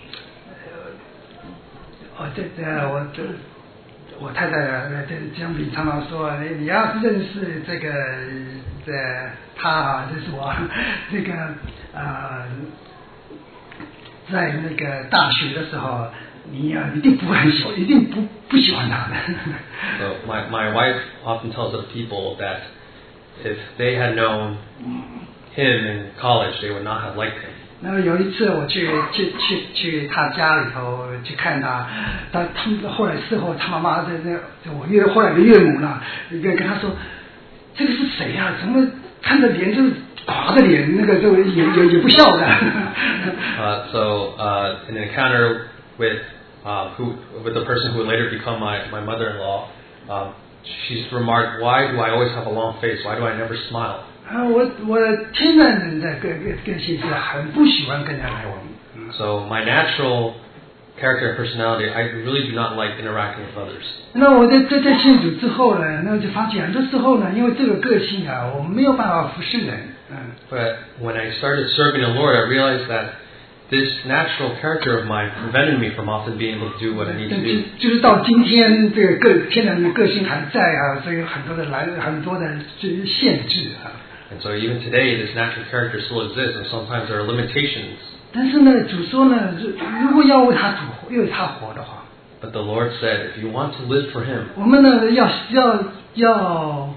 哦，这这我这我太太呃这江平常常说，你你要是认识这个这他啊，就是我这个呃，在那个大学的时候，你啊一定不会很喜欢，一定不不喜欢他的。 So my my wife often tells other people that if they had known him in college, they would not have liked him. 那么有一次我去去去去他家里头去看他，他他们后来事后他妈妈在那我岳后来的岳母呢，一个跟他说，这个是谁呀、啊？怎么看着脸就是垮着脸，那个就也也也不笑的。 uh, so uh, in an encounter with uh, who with the person who would later become my my mother-in-law, um, she's remarked, "Why do I always have a long face? Why do I never smile?" 啊，我我天然人的个个个性是很不喜欢跟人家来往。 So my natural character and personality, I really do not like interacting with others. 那我在在在信主之后呢，那就发现很多时候呢，因为这个个性啊，我没有办法服侍人。嗯。 But when I started serving the Lord, I realized that this natural character of mine prevented me from often being able to do what I need to do. 就是到今天，这个个天然的个性还在啊，所以有很多的来很多的就是限制啊。 And so even today, this natural character still exists, and sometimes there are limitations. 但是呢，主说呢，如果要为他主为他活的话， But the Lord said, if you want to live for Him, 我们呢要要要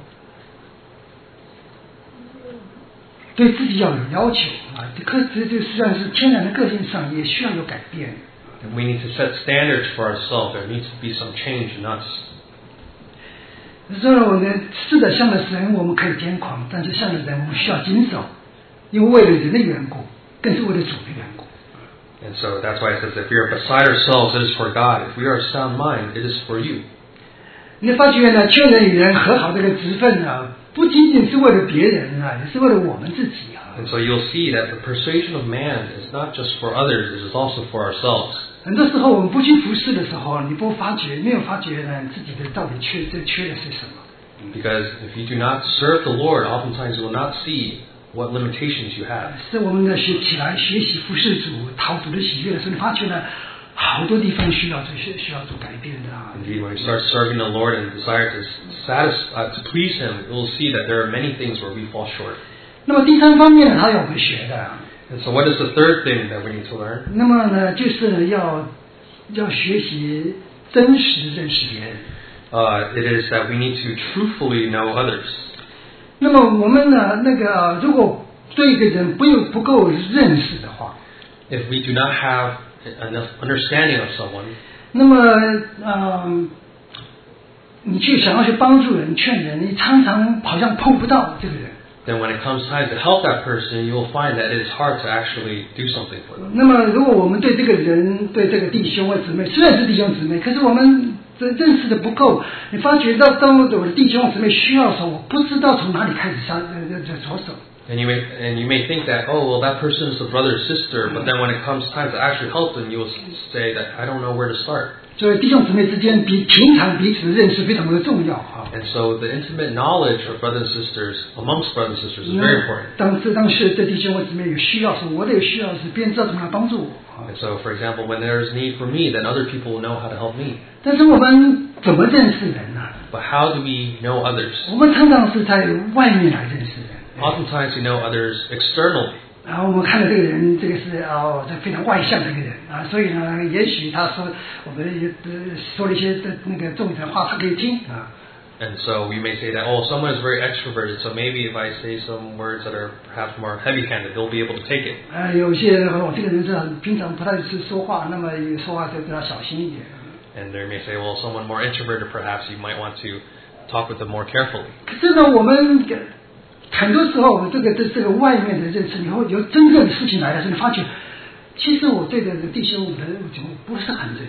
对自己要有要求啊，这个这这实际上是天然的个性上也需要有改变。 and we need to set standards for ourselves. There needs to be some change in us. 所以我们是的，向着神我们可以癫狂，但是向着人我们需要谨守，因为为了人的缘故，更是为了主的缘故。 And so that's why it says, if we are beside ourselves, it is for God. If we are of sound mind, it is for you. 你发觉呢，劝人与人和好这个职分呢，不仅仅是为了别人啊，也是为了我们自己啊。 And so you'll see that the persuasion of man is not just for others, it is also for ourselves. 很多时候我们不去服侍的时候，你不发觉，没有发觉呢，自己的到底缺这缺的是什么。 Because if you do not serve the Lord, oftentimes you will not see what limitations you have. 是我们的学起来学习服侍主、讨主的喜悦的时候，你发觉呢，好多地方需要做需需要做改变的啊。 Indeed, when we start serving the Lord and desire to satisfy, uh, to please Him, we'll see that there are many things where we fall short. 那么第三方面呢，他要我们学的。 And so, what is the third thing that we need to learn? 那么呢，就是呢，要要学习真实认识别人。 Uh, it is that we need to truthfully know others. 那么我们呢，那个如果对一个人不有不够认识的话， If we do not have enough understanding of someone, 那么嗯，你去想要去帮助人、劝人，你常常好像碰不到这个人。 then when it comes time to help that person, you will find that it is hard to actually do something for them. 那么如果我们对这个人、对这个弟兄或姊妹，虽然是弟兄姊妹，可是我们认认识的不够，你发觉到当我的弟兄姊妹需要的时候，我不知道从哪里开始下呃着手。 And you may and you may think that, oh well, that person is a brother or sister, but then when it comes time to actually help them, you will say that I don't know where to start. 所以弟兄姊妹之间比平常彼此的认识非常的重要啊。 And so the intimate knowledge of brothers and sisters amongst brothers and sisters is very important. 当时当时这弟兄或姊妹有需要时，我的有需要时，别人知道怎么样帮助我。 And so, for example, when there is need for me, then other people will know how to help me. 但是我们怎么认识人呢？ But how do we know others? 我们常常是在外面来认识人。 Oftentimes we know others externally. 然后我们看到这个人，这个是哦，这非常外向的一个人啊，所以呢，也许他说我们也说了一些的那个重点的话，他可以听啊。 And so we may say that, oh, someone is very extroverted, so maybe if I say some words that are perhaps more heavy-handed, they'll be able to take it. 啊，有些人说，这个人是很平常不太是说话，那么说话就比较小心一点。 And they may say, well, someone more introverted, perhaps you might want to talk with them more carefully. 可是呢，我们很多时候，这个这这个外面的认识，以后有真正的事情来的时候，你发觉，其实我对这个弟兄人怎么不是很认识。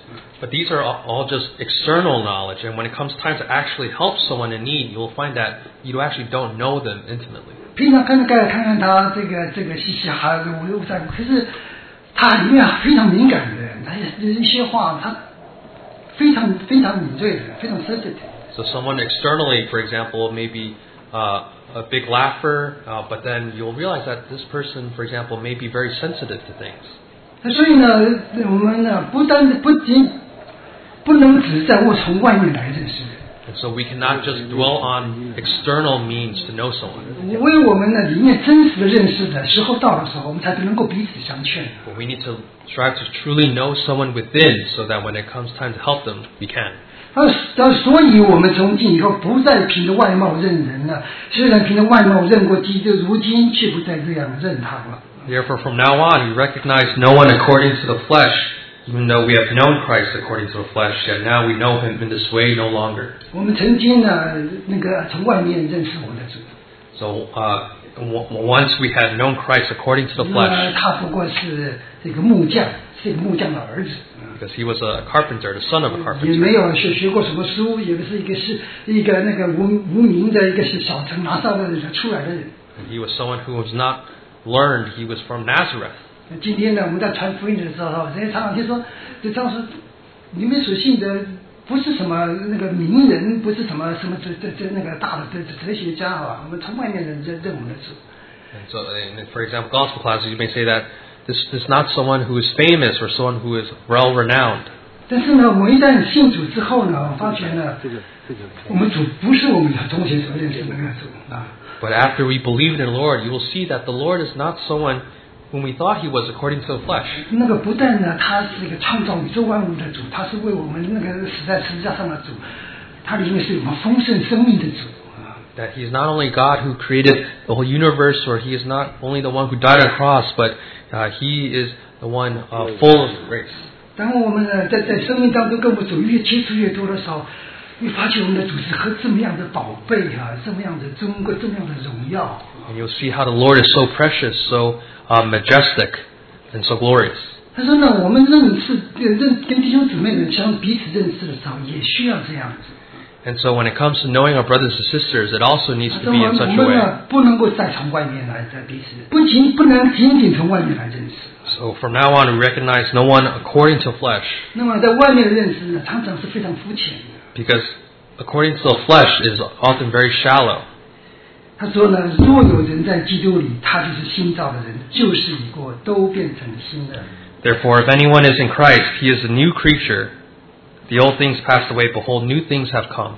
But these are all all just external knowledge, and when it comes time to actually help someone in need, you'll find that you actually don't know them intimately. 平常看看看看他这个这个嘻嘻哈哈无无在乎，可是他里面非常敏感的，他一些话他非常非常敏锐的，非常 sensitive。 So someone externally, for example, may be uh, a big laugher, uh, but then you'll realize that this person, for example, may be very sensitive to things. 所以呢，我们呢不单不仅不能只在我从外面来认识人。 And so we cannot just dwell on external means to know someone. 为我们呢里面真实的认识的时候到的时候，我们才能够彼此相劝。 But we need to strive to truly know someone within, so that when it comes time to help them, we can. 呃，所以我们从今以后不再凭着外貌认人了。虽然凭着外貌认过基督，如今却不再这样认他了。 Therefore, from now on, we recognize no one according to the flesh, even though we have known Christ according to the flesh, yet now we know Him in this way no longer. 我们曾经呢，那个从外面认识我的主。 So, uh, once we had known Christ according to the flesh, 他不过是这个木匠，是一个木匠的儿子。 because he was a carpenter, the son of a carpenter. 也没有学学过什么书，也不是一个是一个那个无无名的一个是小城拿撒勒出来的人。 And he was someone who was not learned. He was from Nazareth. 今天呢，我们在传福音的时候，人家常常听说，就常说你们所信的不是什么那个名人，不是什么什么这这这那个大的哲哲学家啊，我们从外面人认认我们的主。 And so, and for example, gospel classes, you may say that this is not someone who is famous or someone who is well renowned. 但是呢，我们一旦信主之后呢，我发觉呢，我们主不是我们从前所认识的那个主啊。 But after we believed in the Lord, you will see that the Lord is not someone whom we thought He was according to the flesh. 那个不但呢，他是一个创造宇宙万物的主，他是为我们那个死在十字架上的主，他里面是我们丰盛生命的主。 That He is not only God who created the whole universe, or He is not only the one who died on the cross, but uh, He is the one uh, full of grace. 当我们呢在在生命当中跟我们主越接触越多的时候，会发觉我们的主是和这么样的宝贝啊，这么样的尊贵，这么样的荣耀。 And you'll see how the Lord is so precious, so uh, majestic, and so glorious. 他说呢，我们认识认跟弟兄姊妹们相彼此认识的时候，也需要这样子。 And so when it comes to knowing our brothers and sisters, it also needs to be in such a 我们 way. 呢不能够再从外面来在彼此，不仅不能仅仅从外面来认识。 So from now on, we recognize no one according to flesh. 那么在外面的认识呢，常常是非常肤浅的。 Because according to the flesh is often very shallow. 他说呢，若有人在基督里，他就是新造的人，旧事已过，都变成新的。 Therefore, if anyone is in Christ, he is a new creature. The old things passed away, behold, new things have come.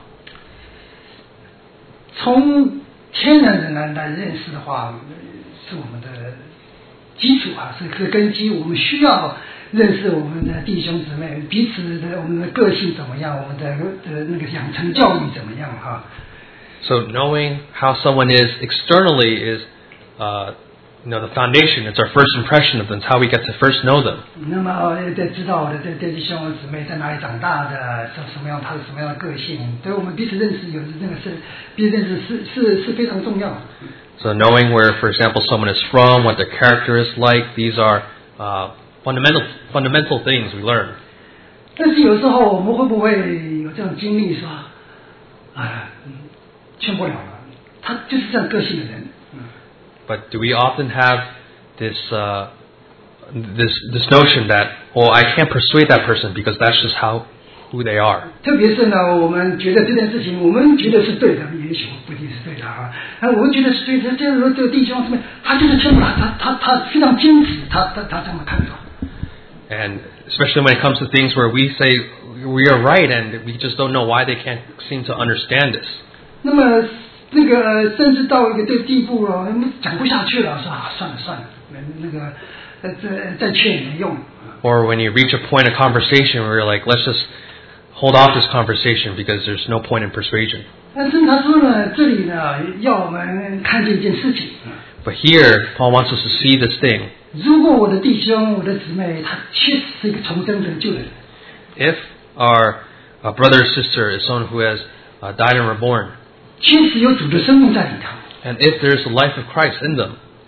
从天然人来来认识的话，是我们的基础啊，是个根基。我们需要认识我们的弟兄姊妹，彼此的我们的个性怎么样，我们的的那个养成教育怎么样哈。 So knowing how someone is externally is, uh, you know, the foundation. It's our first impression of them. It's how we get to first know them. 那么得知道我的这这弟兄姊妹在哪里长大的，是什么样，他是什么样的个性，对我们彼此认识有那个是彼此认识是是是非常重要的。 So knowing where, for example, someone is from, what their character is like, these are uh, fundamental fundamental things we learn. 但是有时候我们会不会有这种经历说，啊，劝不了了，他就是这样个性的人。 But do we often have this uh, this this notion that, oh, I can't persuade that person because that's just how who they are? 特别是呢，我们觉得这件事情，我们觉得是对的，也许不一定是对的啊。啊，我们觉得是对的，这样说这个弟兄姊妹，他就是劝不了，他他他非常坚持，他他他这么看法。 And especially when it comes to things where we say we are right and we just don't know why they can't seem to understand this. 那么那个甚至到一个这个地步了，讲不下去了，说啊，算了算了，那个呃再再劝也没用。 Or when you reach a point of conversation where you're like, let's just hold off this conversation because there's no point in persuasion. 但是他说呢，这里呢要我们看见一件事情。 But here, Paul wants us to see this thing. 如果我的弟兄、我的姊妹，他确实是一个重生得救的人。 If our uh, brother or sister is someone who has uh, died and reborn, 确实有主的生命在里头。 and if there's the life of Christ in them,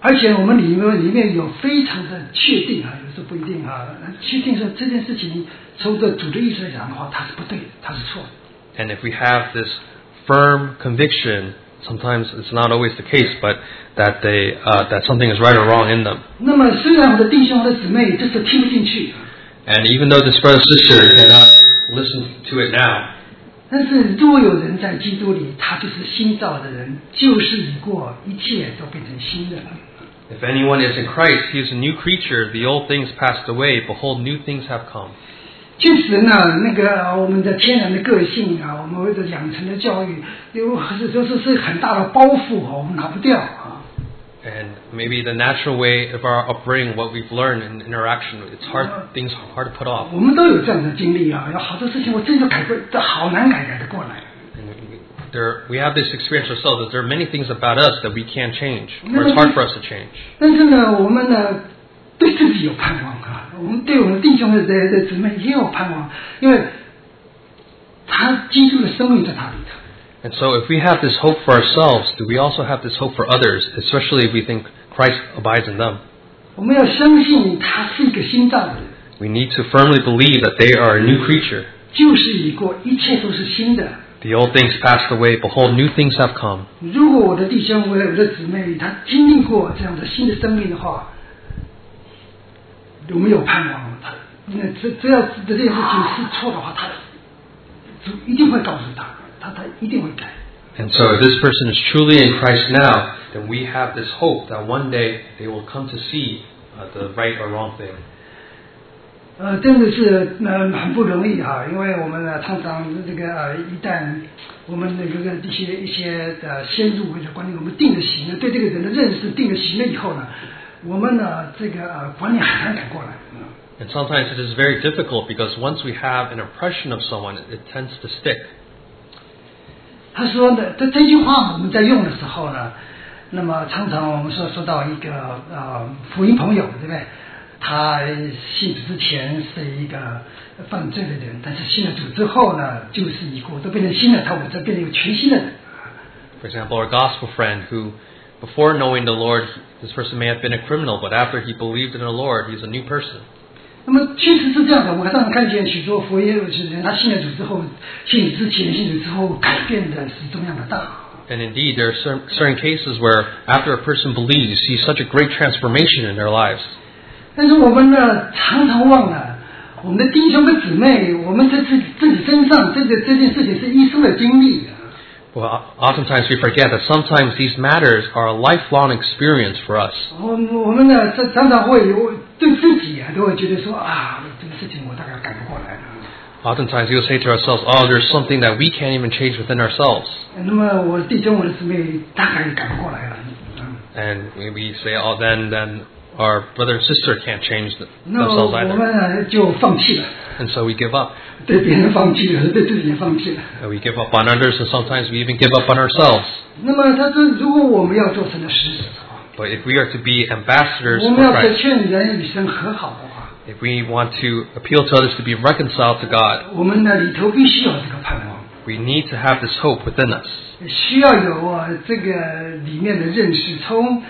而且我们里面里面有非常的确定啊，有时候不一定啊，确定说这件事情从这主的意思来讲的话，它是不对的，它是错的。 And if we have this firm conviction, sometimes it's not always the case, but that they uh, that something is right or wrong in them. 那么虽然我的弟兄和姊妹这是听不进去， And even though this brother sister cannot listen to it now, 但是如果有人在基督里，他就是新造的人，旧事已过，一切都变成新的了。 if anyone is in Christ, he is a new creature. The old things passed away. Behold, new things have come. 确实呢，那个我们的天然的个性啊，我们的养成的教育，有是就是是很大的包袱啊，我们拿不掉啊。 And maybe the natural way of our upbringing, what we've learned in interaction, it's hard, things are hard to put off. 我们都有这样的经历啊，有好多事情我真的改不，这好难改改得过来。 And there, we have this experience ourselves that there are many things about us that we can't change, or it's hard for us to change. 但是呢，我们呢对自己有盼望啊，我们对我们弟兄的的的姊妹也有盼望，因为他基督的生命在他里头。 And so if we have this hope for ourselves, do we also have this hope for others, especially if we think Christ abides in them? 我们要相信他是一个新造的人， We need to firmly believe that they are a new creature. 旧事已过，一切都是新的。 The old things passed away. Behold, new things have come. 如果我的弟兄或者我的姊妹他经历过这样的新的生命的话，我们有盼望。他那只只要这件事情是错的话，他主一定会告诉他，他他一定会改。 And so if this person is truly in Christ now, then we have this hope that one day they will come to see uh, the right or wrong thing. 呃，真的是呃很不容易哈，因为我们呢常常这个呃一旦我们的这个一些一些呃先入为主观念，我们定了型了，对这个人的认识定了型了以后呢，我们呢这个呃观念很难改过来。嗯 And sometimes it is very difficult because once we have an impression of someone, it tends to stick. 他说呢，这这句话我们在用的时候呢，那么常常我们说说到一个呃福音朋友，对不对？他信主之前是一个犯罪的人，但是信了主之后呢，旧事已过，都变成新的，他我这变成一个全新的人。 For example, our gospel friend who, before knowing the Lord, this person may have been a criminal, but after he believed in the Lord, he's a new person. 那么确实是这样的，我当然看见许多福音人，他信了主之后，信主之前、信主之后改变的是这么样的大。 And indeed, there are certain, certain cases where after a person believes, you see such a great transformation in their lives. 但是我们呢，常常忘了我们的弟兄和姊妹，我们在自己自己身上，这个这件事情是一生的经历。 Well, oftentimes we forget that sometimes these matters are a lifelong experience for us. 我我们呢，常常常会有对自己啊，都会觉得说啊，这个事情我大概改不过来了。 Oftentimes we will say to ourselves, oh, there's something that we can't even change within ourselves. 那么我的弟兄、我的姊妹大概也改不过来了。嗯 And we say, oh, then, then our brother and sister can't change 那么 themselves 我 either. 们呢就放弃了， And so we give up. 对别人放弃了，对自己也放弃了。 And we give up on others, and sometimes we even give up on ourselves. 那么他说，如果我们要做神的使者的话， But if we are to be ambassadors 我 for 们要 Christ, 劝人与神和好的话， if we want to appeal to others to be reconciled to God, 我们的里头必须有这个盼望， we need to have this hope within us. 需要有啊这个里面的认识，从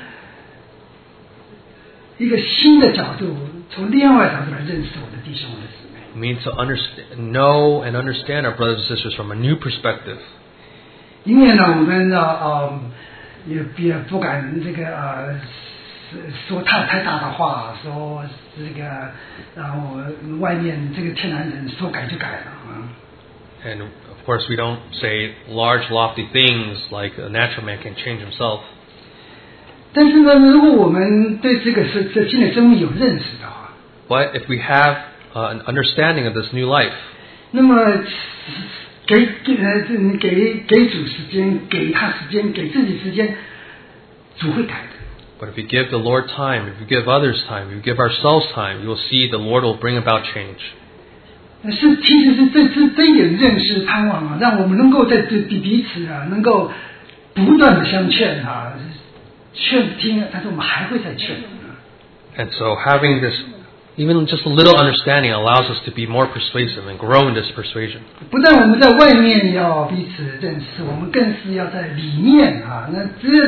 一个新的角度，从另外角度来认识我的弟兄、我的姊妹。 We need to understand, know and understand our brothers and sisters from a new perspective. 因为呢，我们呢呃也也不敢这个呃说太太大的话，说这个然后外面这个天然人说改就改了啊。 And of course, we don't say large, lofty things like a natural man can change himself. 但是呢，如果我们对这个是这新的生命有认识的话， But if we have uh, an understanding of this new life, 那么给给呃给给主时间，给他时间，给自己时间，主会改的。 but if we give the Lord time, if we give others time, if we give ourselves time, you will see the Lord will bring about change. 是，其实是这这这一点认识盼望啊，让我们能够在这彼彼此啊，能够不断的相劝啊，劝听，但是我们还会再劝。 And so having this, even just a little understanding allows us to be more persuasive and grow in this persuasion. 不但我们在外面要彼此认识，我们更是要在里面啊。那这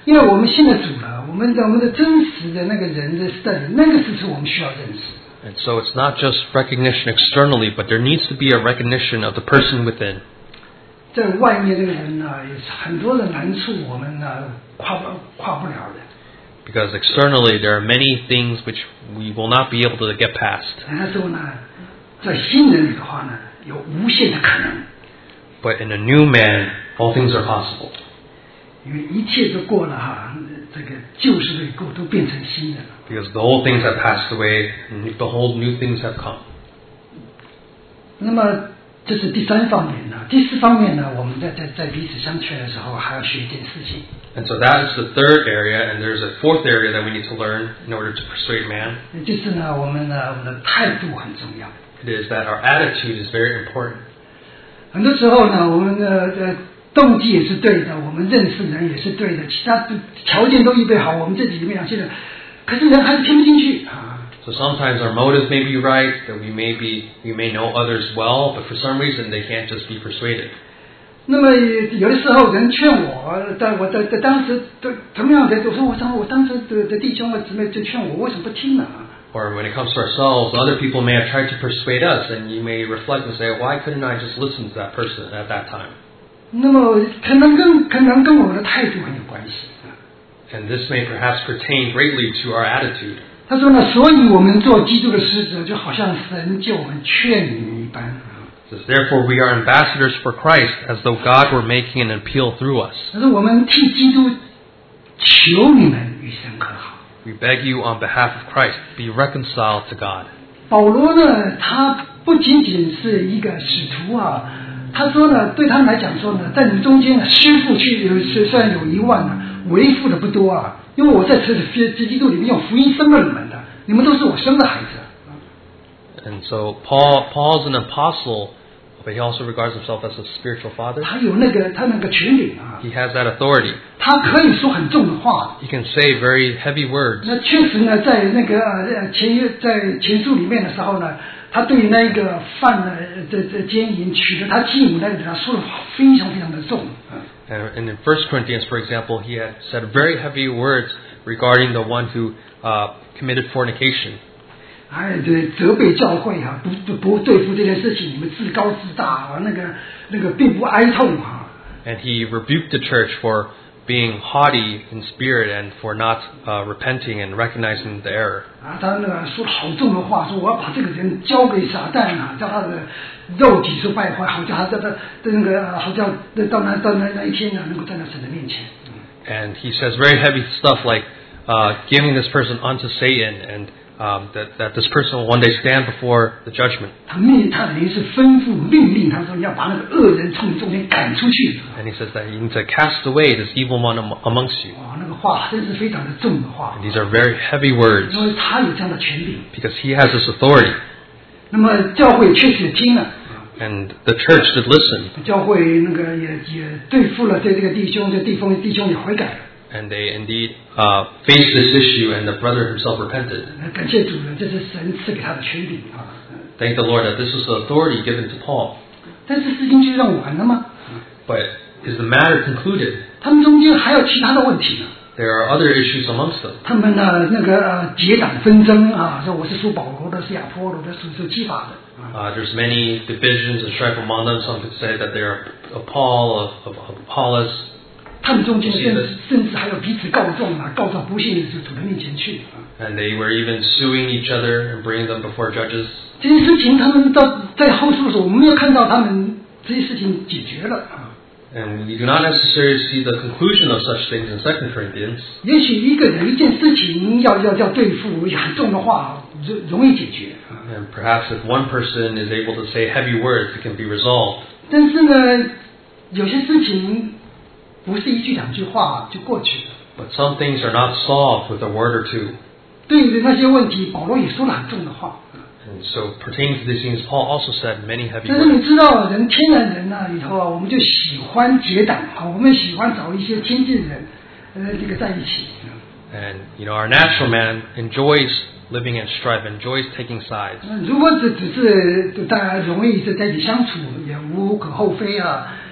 因为我们信了主了，我们的我们的真实的那个人的在那个是是我们需要认识。 And so it's not just recognition externally, but there needs to be a recognition of the person within. 在外面这个人呢，也是很多的难处，我们呢跨不跨不了的。 Because externally there are many things which we will not be able to get past. 那时候呢，在新人里的话呢，有无限的可能。 But in a new man, all things are possible. 因为一切都过了哈，这个旧事都过，都变成新的了。 Because the old things have passed away, and behold, new things have come. 那么这是第三方面呢，第四方面呢，我们在在在彼此相劝的时候，还要学一件事情。 And so that is the third area, and there's a fourth area that we need to learn in order to persuade man. 就是呢，我们呢，我们的态度很重要。 It is that our attitude is very important. 很多时候呢，我们的呃动机也是对的，我们认识人也是对的，其他条件都预备好，我们自己没有现在，可是人还是听不进去啊。 So sometimes our motives may be right, that we may be, we may know others well, but for some reason they can't just be persuaded. 那么有的时候人劝我，在我在在当时的同样的，我说我当我当时的的弟兄和姊妹就劝我，为什么不听呢？ Or when it comes to ourselves, other people may have tried to persuade us, and you may reflect and say, why couldn't I just listen to that person at that time? 那么可能跟可能跟我的态度很有关系。 And this may perhaps pertain greatly to our attitude. 他说呢，所以我们做基督的使者，就好像神叫我们劝你一般。 It says, therefore we are ambassadors for Christ, as though God were making an appeal through us. 他说我们替基督求你们与神和好。 We beg you on behalf of Christ, be reconciled to God. 保罗呢，他不仅仅是一个使徒啊，他说呢，对他们来讲说呢，在你们中间呢，师傅去有虽然有一万呢，为父的不多啊，因为我在这这基督里面用福音生了你们的，你们都是我生的孩子。 And so Paul, Paul's an apostle, but he also regards himself as a spiritual father. 他有那个他那个权柄啊， He has that authority. 他可以说很重的话。 He can say very heavy words. 那确实呢，在那个呃前约在前书里面的时候呢，他对那个犯了这这奸淫娶了他继母那个人，他说的话非常非常的重。 And in First Corinthians, for example, he had said very heavy words regarding the one who uh, committed fornication. 哎，这责备教会啊，不不不对付这件事情，你们自高自大啊，那个那个并不哀痛啊。 And he rebuked the church for being haughty in spirit and for not uh, repenting and recognizing the error. 啊，他那个说好重的话，说我要把这个人交给撒旦啊，叫他的肉体是败坏，好叫他在他的那个好叫到那到那那一天呢，能够站在神的面前。 And he says very heavy stuff like uh, giving this person unto Satan and um, that, that this person will one day stand before the judgment. 他命他等于是吩咐命令，他说要把那个恶人从你中间赶出去。 And he says that you need to cast away this evil one am- amongst you. 哇，那个话真是非常的重的话。 And these are very heavy words 因为他有这样的权柄。 because he has this authority. 那么教会确实也听了。 And the church did listen. 教会那个也也对付了这这个弟兄，这弟兄弟兄也悔改了。 And they indeed uh, faced this issue, and the brother himself repented. 感谢主呢，这是神赐给他的权柄啊。 Thank the Lord that this was the authority given to Paul. 但是事情就这样完了吗？ But is the matter concluded? 他们中间还有其他的问题呢。 There are other issues amongst them. 他们呢那个呃结党纷争啊，说我是属保罗的，是亚波罗的，属属基法的。 Uh, there's many divisions and strife among them. Some could say that they are of Paul, of, of, of Apollos. 他们中间甚至甚至还有彼此告状啊，告状不幸的主的面前去。 And they were even suing each other and bringing them before judges. 这些事情他们到在后书的时候，我们没有看到他们这些事情解决了啊。 And we do not necessarily see the conclusion of such things in Second Corinthians. 也许一个人一件事情要要要对付很重的话，容容易解决。 And perhaps if one person is able to say heavy words, it can be resolved. 但是呢，有些事情不是一句两句话就过去了。 But some things are not solved with a word or two. 对于那些问题，保罗也说了很重的话。 And so pertaining to these things, Paul also said many heavy 但是你 words. 知道，人天然人啊，里头啊，我们就喜欢结党啊，我们喜欢找一些亲近人，呃，这个在一起。 And, you know, our natural man enjoys living in strife, enjoys taking sides. 如果只只是大家容易在一起相处，也无可厚非啊。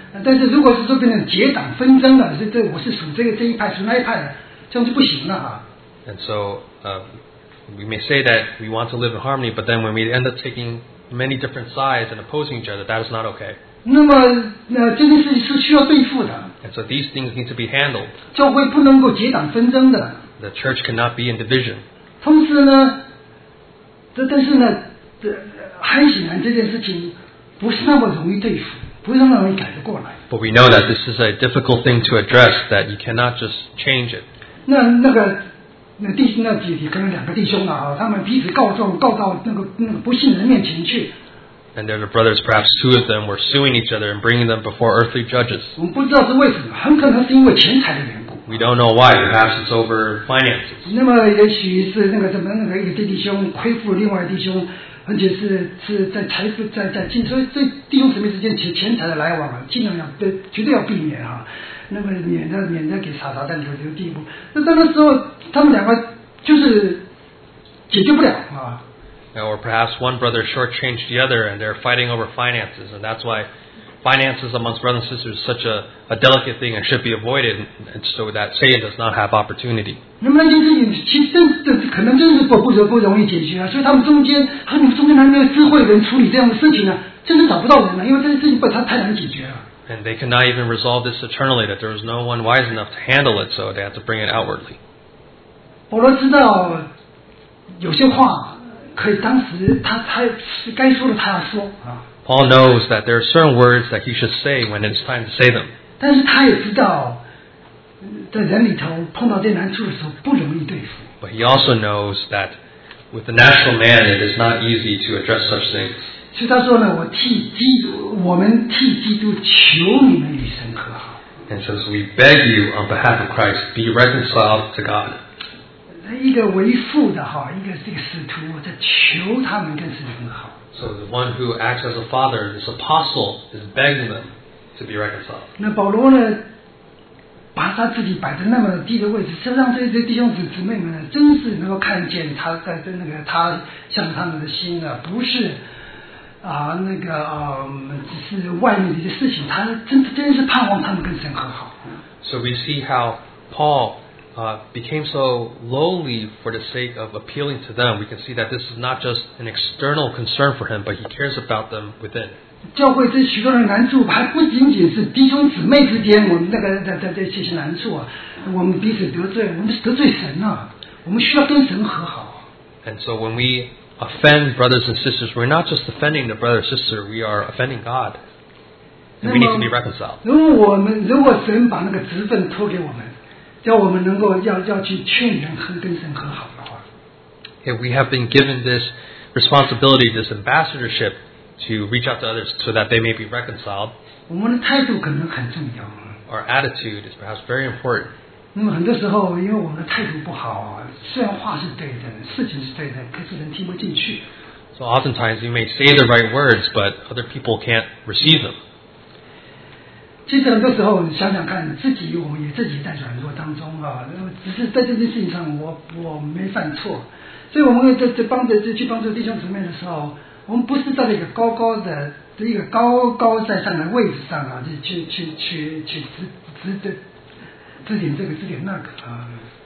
但是如果是说变成结党纷争了，这这我是属这个这一派属那一派的，这样就不行了啊。 And so uh, we may say that we want to live in harmony, but then when we end up taking many different sides and opposing each other, that is not okay. 那么呃这件事情是需要对付的。 And so these things need to be handled. 教会不能够结党纷争的。 The church cannot be in division. 同时呢，这但是呢，这很显然这件事情不是那么容易对付，不是那么容易改得过来。 But we know that this is a difficult thing to address, that you cannot just change it. 那那个那弟那几可能两个弟兄啊，他们彼此告状，告到那个那个不信人面前去。 And they're the brothers, perhaps two of them were suing each other and bringing them before earthly judges. 我们不知道是为什么，很可能是因为钱财的缘故。 We don't know why. Perhaps it's over finances. 那么也许是那个什么那个一个弟兄亏负另外弟兄，而且是是在财富在在尽，所以这弟兄姊妹之间钱钱财的来往啊，尽量要对绝对要避免啊，那么免得免得给撒撒旦有这个地步。那到那时候他们两个就是解决不了啊。 Or perhaps one brother shortchanged the other and they're fighting over finances, and that's why finances amongst brothers and sisters is such a, a delicate thing and should be avoided, and so that Satan does not have opportunity. 那么那件事情其实真的可能真是不不不容易解决啊，所以他们中间和你们中间还没有智慧的人处理这样的事情呢，真是找不到人了，因为这件事情不它太难解决了。 And they cannot even resolve this internally, that there was no one wise enough to handle it, so they had to bring it outwardly. 保罗知道有些话可以当时他他该说的他要说啊。 Paul knows that there are certain words that he should say when it's time to say them. 但是他也知道，在人里头碰到这难处的时候不容易对付。 But he also knows that with the natural man, it is not easy to address such things. 所以他说呢，我替基督，我们替基督求你们与神和好。 And says, we beg you on behalf of Christ, be reconciled to God. 一个为父的哈，一个这个使徒在求他们跟神和好。 So the one who acts as a father, this apostle, is begging them to be reconciled. 那保罗呢，把他自己摆在那么低的位置，就让这些弟兄姊姊妹们呢，真是能够看见他在那个他向他们的心呢，不是啊那个啊、呃，只是外面的一些事情，他真真是盼望他们跟神和好。 So we see how Paul Uh, became so lowly for the sake of appealing to them. We can see that this is not just an external concern for him, but he cares about them within. 教会这许多的难处，还不仅仅是弟兄姊妹之间，我们那个在在这些难处啊，我们彼此得罪，我们是得罪神啊，我们需要跟神和好。 And so when we offend brothers and sisters, we're not just offending the brother or sister, we are offending God. And we need to be reconciled. 如果我们如果神把那个职分托给我们，叫我们能够要要去劝人和跟神和好的话 If we have been given this responsibility, this ambassadorship to reach out to others so that they may be reconciled, 我们的态度可能很重要。 our attitude is perhaps very important. 那么很多时候，因为我们的态度不好，虽然话是对的，事情是对的，可是人听不进去。 So oftentimes you may say the right words, but other people can't receive them. 其实很多时候想想看，自己我们也自己在软弱当中啊，只是在这件事情上我我没犯错，所以我们在在帮着去帮助弟兄姊妹的时候，我们不是在一个高高的一个高高在上的位置上啊，去去去去指指指指点这个指点那个啊。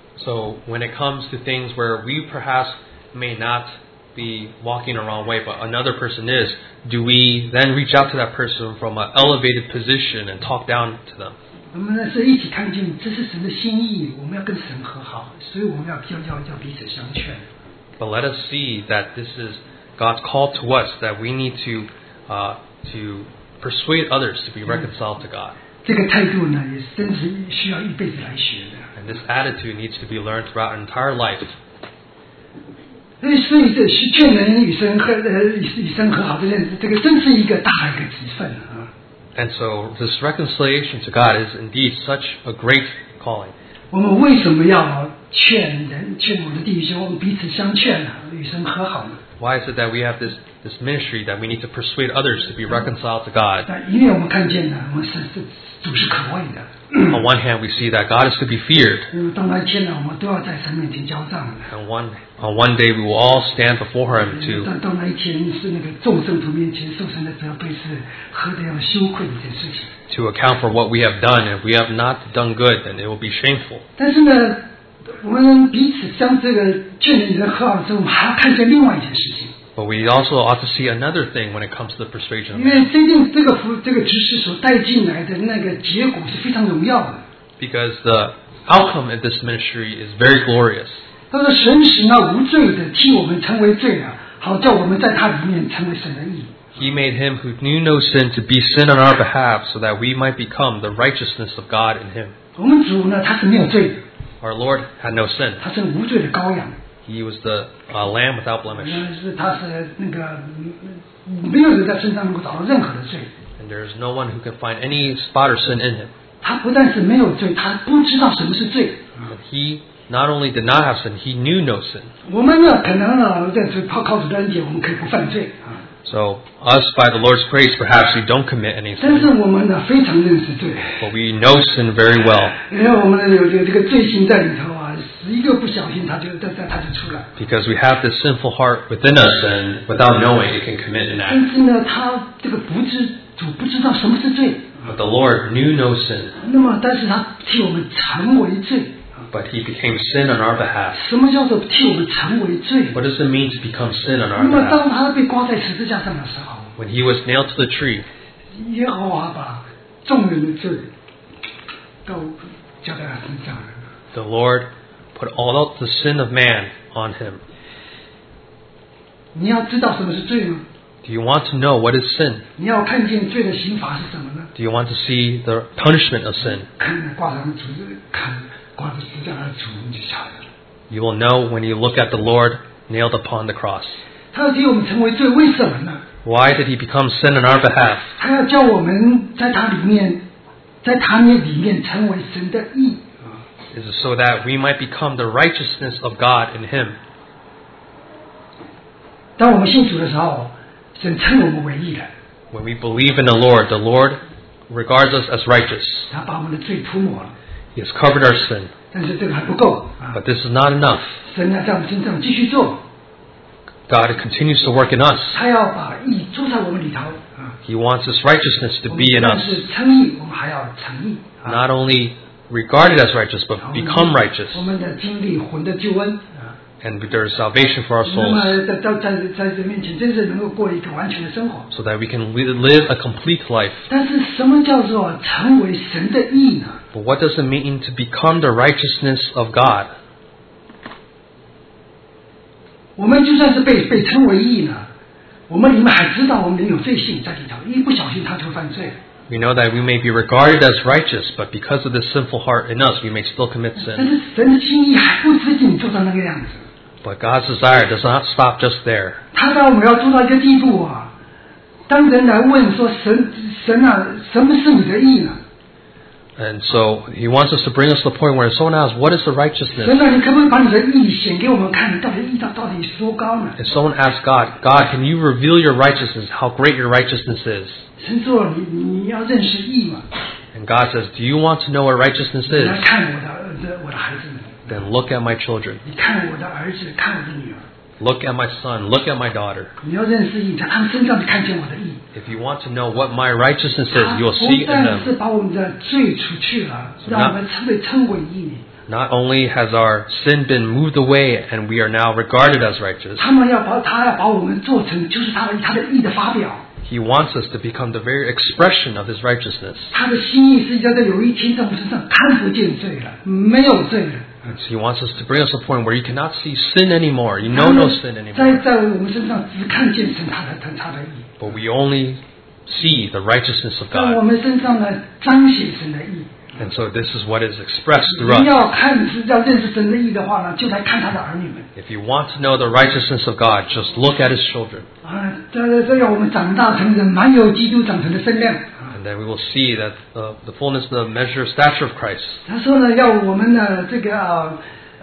So when it comes to things where we perhaps may not be walking a wrong way, but another person is, do we then reach out to that person from an elevated position and talk down to them? 我们呢是一起看见这是神的心意，我们要跟神和好，所以我们要要要要彼此相劝。 But let us see that this is God's call to us, that we need to uh, to persuade others to be reconciled to God. 这个态度呢，也真是需要一辈子来学的。 And this attitude needs to be learned throughout an entire life. 所以，所以这劝人与神和呃与神和好这件事，这个真是一个大一个职分啊。 And so this reconciliation to God is indeed such a great calling. 我们为什么要劝人、劝我们的弟兄彼此相劝呢？与神和好呢？ Why is it that we have this this ministry that we need to persuade others to be reconciled to God. 但一面我们看见呢，我们是是主是可畏的。 On one hand, we see that God is to be feared. 嗯，到那一天呢，我们都要在神面前交账的。 And one, on one day, we will all stand before Him 到 to, 到那一天是那个众圣徒面前受神的责备，是何等样羞愧的一件事情。 to account for what we have done. And if we have not done good, then it will be shameful. 但是呢，我们彼此将这个劝人和好的时候，我们还要看见另外一件事情。 But we also ought to see another thing when it comes to the persuasion of 因 man. 为真正这个服这个执事所带进来的那个结果是非常荣耀的。 Because the outcome of this ministry is very glorious. 他说：“神使那无罪的替我们成为罪啊，好叫我们在他里面成为神的义。” He made Him who knew no sin to be sin on our behalf so that we might become the righteousness of God in Him. 我们主呢，他是没有罪的， Our Lord had no sin. 他是无罪的羔羊。 He was the uh, lamb without blemish. 嗯是他是那个嗯没有人在身上能够找到任何的罪。 And there is no one who can find any spot or sin in Him. 他不但是没有罪，他不知道什么是罪。 And He not only did not have sin, He knew no sin. 我们呢，可能呢，在这靠靠主的恩典，我们可以不犯罪啊。 So us, by the Lord's grace, perhaps we don't commit any 但是 sin. 我们呢，非常认识罪， But we know sin very well. 因为我们呢有有这个罪性在里头啊，一个不小心他就他他他就出来。 Because we have this sinful heart within us, and without knowing, it can commit an 但 act. 是呢，他这个不知主不知道什么是罪， But the Lord knew no sin. 那么但是他替我们成为罪。 But He became sin on our behalf. 什么叫做替我们成为罪？ What does it mean to become sin on 那 our 么 behalf? 当他被挂在十字架上的时候， When He was nailed to the tree, 耶和华把众人的罪都交在他身上了。 the Lord put all of the sin of man on Him. 你要知道什么是罪吗？ Do you want to know what is sin? 你要看见罪的刑罚是什么呢？ Do you want to see the punishment of sin? 看挂上主看挂着十字架的主，你就晓得了。 You will know when you look at the Lord nailed upon the cross. 他要替我们成为罪，为什么呢？ Why did He become sin on our behalf? 他要叫我们在他里面，在他面里面成为神的义。 Is so that we might become the righteousness of God in Him. 当我们信主的时候，神称我们为义了， When we believe in the Lord, the Lord regards us as righteous. 他把我们的罪涂抹了。 He has covered our sin. 但是这个还不够啊！ But this is not enough. 神呢，在我们身上继续做， God continues to work in us. 他要把义住在我们里头啊。 He wants His righteousness to 我 be 们 in 不但 us. 是称义，我们还要成义啊。 Not only regarded as righteous, but 我们 become righteous. 我们的经历魂的救恩啊。 And there is salvation for our 那么 souls. 在在在在神面前，真是能够过一个完全的生活。 So that we can li- live a complete life. 但是什么叫做成为神的义呢？ But what does it mean to become the righteousness of God? 我们就算是被被称为义呢，我们里面还知道我们里面有罪性在里头，一不小心他就犯罪了。 We know that we may be regarded as righteous, but because of this sinful heart in us, we may still commit 但 sin. 是神的心意还不止仅做到那个样子， But God's desire does not stop just there. 他让我们要做到一个地步啊！当人来问说神神啊，什么是你的义呢？ And so He wants us to bring us to the point where someone asks, what is the 神 righteousness? 啊，你可不可以把你的义显给我们看？你到底义到到底是多高呢？ If someone asks God, God, can you reveal your righteousness, how great your righteousness is? 神说你你要认识义嘛， And God says, do you want to know what righteousness 你来 is? 看我的儿子，我的孩子们， Then look at my children. 你看我的儿子，看我的女儿， Look at my son. Look at my daughter. 你要认识义，在他们身上就看见我的义。 If you want to know what my righteousness 他 is, you'll 不 see it in 但是 them. 把我们的罪除去了，让我们称被称为义。 Not only has our sin been moved away and we are now regarded as righteous, 他们要把他要把我们做成就是他的他的义的发表。 He wants us to become the very expression of His righteousness. 他的心意是要在有一天在我们身上看不见罪了，没有罪了。 And so He wants us to bring us to a point where you cannot see sin anymore. You know no sin 在 anymore. 在我们身上只看见神他的他他的义， But we only see the righteousness of 在我 God. 们身上呢彰显神的义。 And so this is what is expressed through 你 us. 要看是要认识神的义的话呢，就来看他的儿女们 If you want to know the righteousness of God, just look at His children. 啊，这这让我们长大成人，满有基督长成的身量。 And then we will see that uh, the fullness of the measure of stature of Christ. 他说呢，要我们呢这个啊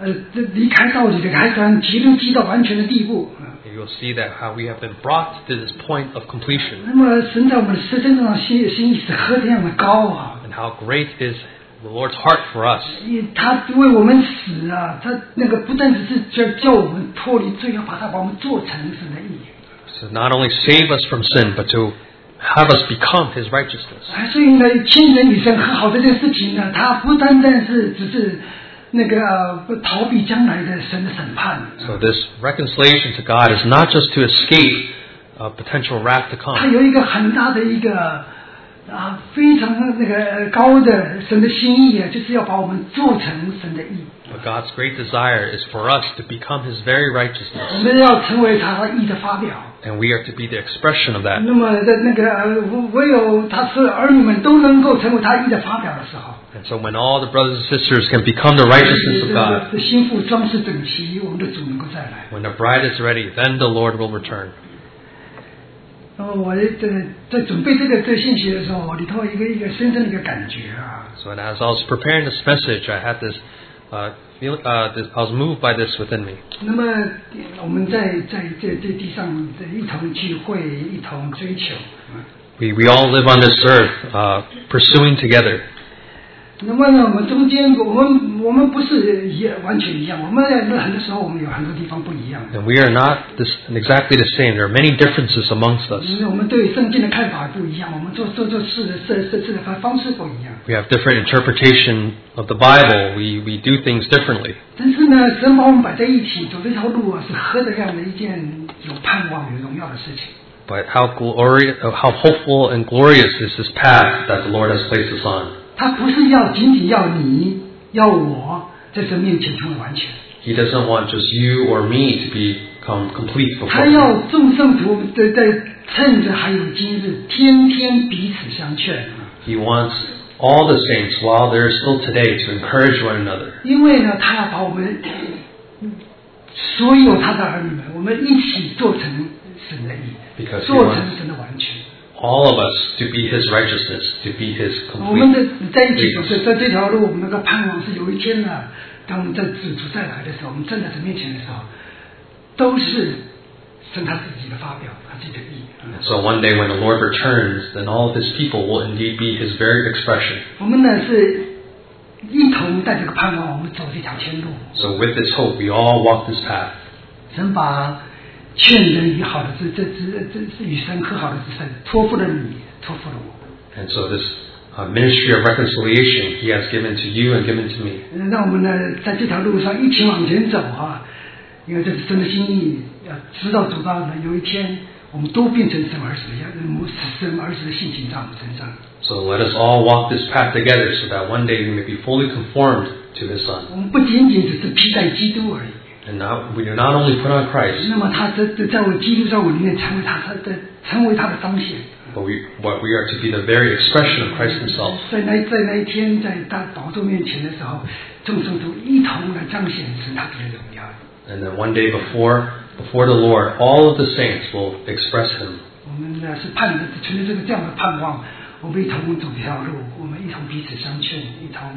呃离开道理的开端，极度积到完全的地步。 You'll see that how we have been brought to this point of completion. 那么神在我们的身上心心意是何等样的高啊！ And how great is the Lord's heart for us. 他为我们死啊！他那个不但只是叫叫我们脱离罪，要把他把我们做成神的义。 So not only save us from sin, but to have us become His righteousness. 所以呢，亲人与神和好这件事情呢，它不单单是只是那个、呃、逃避将来的神的审判。 So this reconciliation to God is not just to escape uh, potential wrath to 它 come. 有一个很大的一个啊非常那个高的神的心意啊，就是要把我们做成神的义。 But God's great desire is for us to become His very 我 righteousness. 们要成为他义的发表。 And we are to be the expression of that. 那么的那个呃唯有他所有儿女们都能够成为他义的发表的时候， And so when all the brothers and sisters can become the righteousness of God, 的心腹装饰整齐，我们的主能够再来。 when the bride is ready, then the Lord will return. 那么我在在准备这个这个信息的时候，我里头有一个一个深深的一个感觉啊。 So as I was preparing this message, I had this, uh, feel, uh, this, I was moved by this within me. 那么我们在在这这地上一同聚会，一同追求。 We we all live on this earth, uh, pursuing together. 那么呢，我们中间我们我们不是一完全一样，我们很多时候我们有很多地方不一样。 And we are not this, exactly the same. There are many differences amongst us. 因为我们对圣经的看法不一样，我们做做做事的事事事的方式不一样。 We have different interpretation of the Bible. We we do things differently. 但是呢，神把我们摆在一起，走这条路啊，是何等样的一件有盼望、有荣耀的事情。 But how glorious, how hopeful and glorious is this path that the Lord has placed us on. 他不是要仅仅要你要我在神面前成为完全， He doesn't want just you or me to become complete 他 before 要 Him. 众圣徒在在趁着还有今日，天天彼此相劝。 He wants all the saints, while there is still today, to encourage one another. 因为呢，他要把我们所有他的儿女们，我们一起做成神的义， Because he 做成 wants 神的完全。 all of us to be His righteousness, to be His 我们的 complete. 在一起走这这条路，我们那个盼望是有一天呢，当我们在主主再来的时候，我们站在神面前的时候，都是神他自己的发表，他自己的义。 So one day when the Lord returns, then all of His people will indeed be His very expression. 我们呢是一同带这个盼望，我们走这条天路。 So with this hope, we all walk this path. 神把劝人与好的这这这这这与神和好的之神托付了你，托付了我。 And so this uh, ministry of reconciliation He has given to you and given to me. 让我们呢在这条路上一起往前走啊！因为这是神的心意，要直到走到呢有一天，我们都变成神儿子的样，神儿子的性情在我们身上。 So let us all walk this path together, so that one day we may be fully conformed to His Son. 我们不仅仅只是披戴基督而已。 And now we do not only put on Christ, 那么他在在我基督在我里面成为他他的成为他的彰显。 but we what we are to be the very expression of Christ Himself. 在那在那一天，在他宝座面前的时候，众圣徒一同来彰显神他的荣耀。 And then one day before before the Lord, all of the saints will express Him. 我们呢是盼着存着这个这样的盼望，我们一同走这条路，我们一同彼此相劝，一同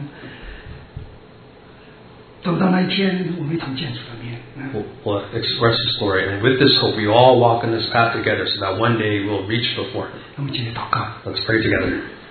走到那一天，我们一同见主的面。 Will, will express His glory. And with this hope, we all walk in this path together, so that one day we'll reach before Him. 那么接着祷告， Let's pray together.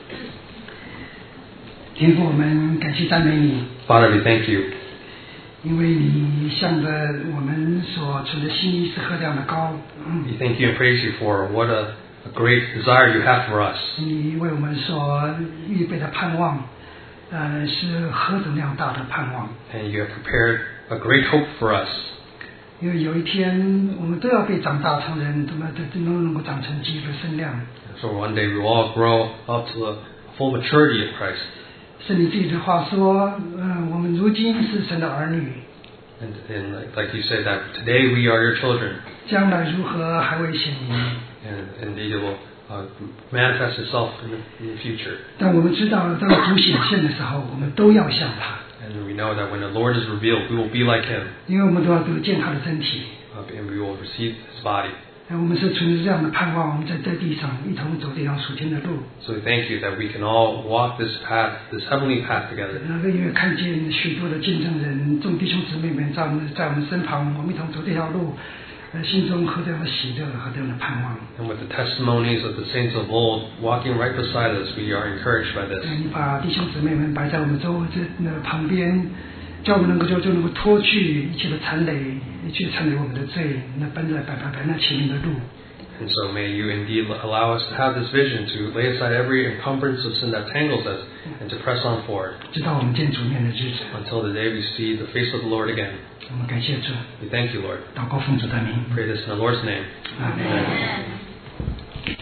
天父，我们感谢赞美你， Father, we thank You. 因为你向着我们所存的心意是何等的高。嗯， We thank You and praise You for what a, a great desire You have for us. 你为我们所预备的盼望，呃，是何等量大的盼望。 And You have prepared a great hope for us. 因为有一天我们都要被长大成人，怎么都都能够长成基督的身量。 So one day we will all grow up to the full maturity of Christ. 是你自己的话说，嗯、我们如今是神的儿女， And, and like, like you said, that today we are Your children. 将来如何还未显明。 And indeed it will uh, manifest itself in the, in the future. 但我们知道，当主显现的时候，我们都要像他， And we know that when the Lord is revealed, we will be like Him. 因为我们都要得见他的身体。 Uh, and we will receive His body. 我们是存着这样的盼望，我们在在地上一同走这条属天的路。 So we thank you that we can all walk this path, this heavenly path together. 那个因为看见许多的见证人、众弟兄姊妹们在我们在我们身旁，我们一同走这条路，呃，心中何等的喜乐，何等的盼望。 And with the testimonies of the saints of old walking right beside us, we are encouraged by this. 你把弟兄姊妹们摆在我们周围这那旁边，叫我们能够就就能够脱去一切的残累，一切残累我们的罪，那奔在白白白那前面的路。 And so may you indeed allow us to have this vision to lay aside every encumbrance of sin that tangles us and to press on forward 直到我们见主面的日子。 until the day we see the face of the Lord again. 我们感谢主， We thank you, Lord. 祷告奉主的名。 Pray this in the Lord's name. Amen. Amen.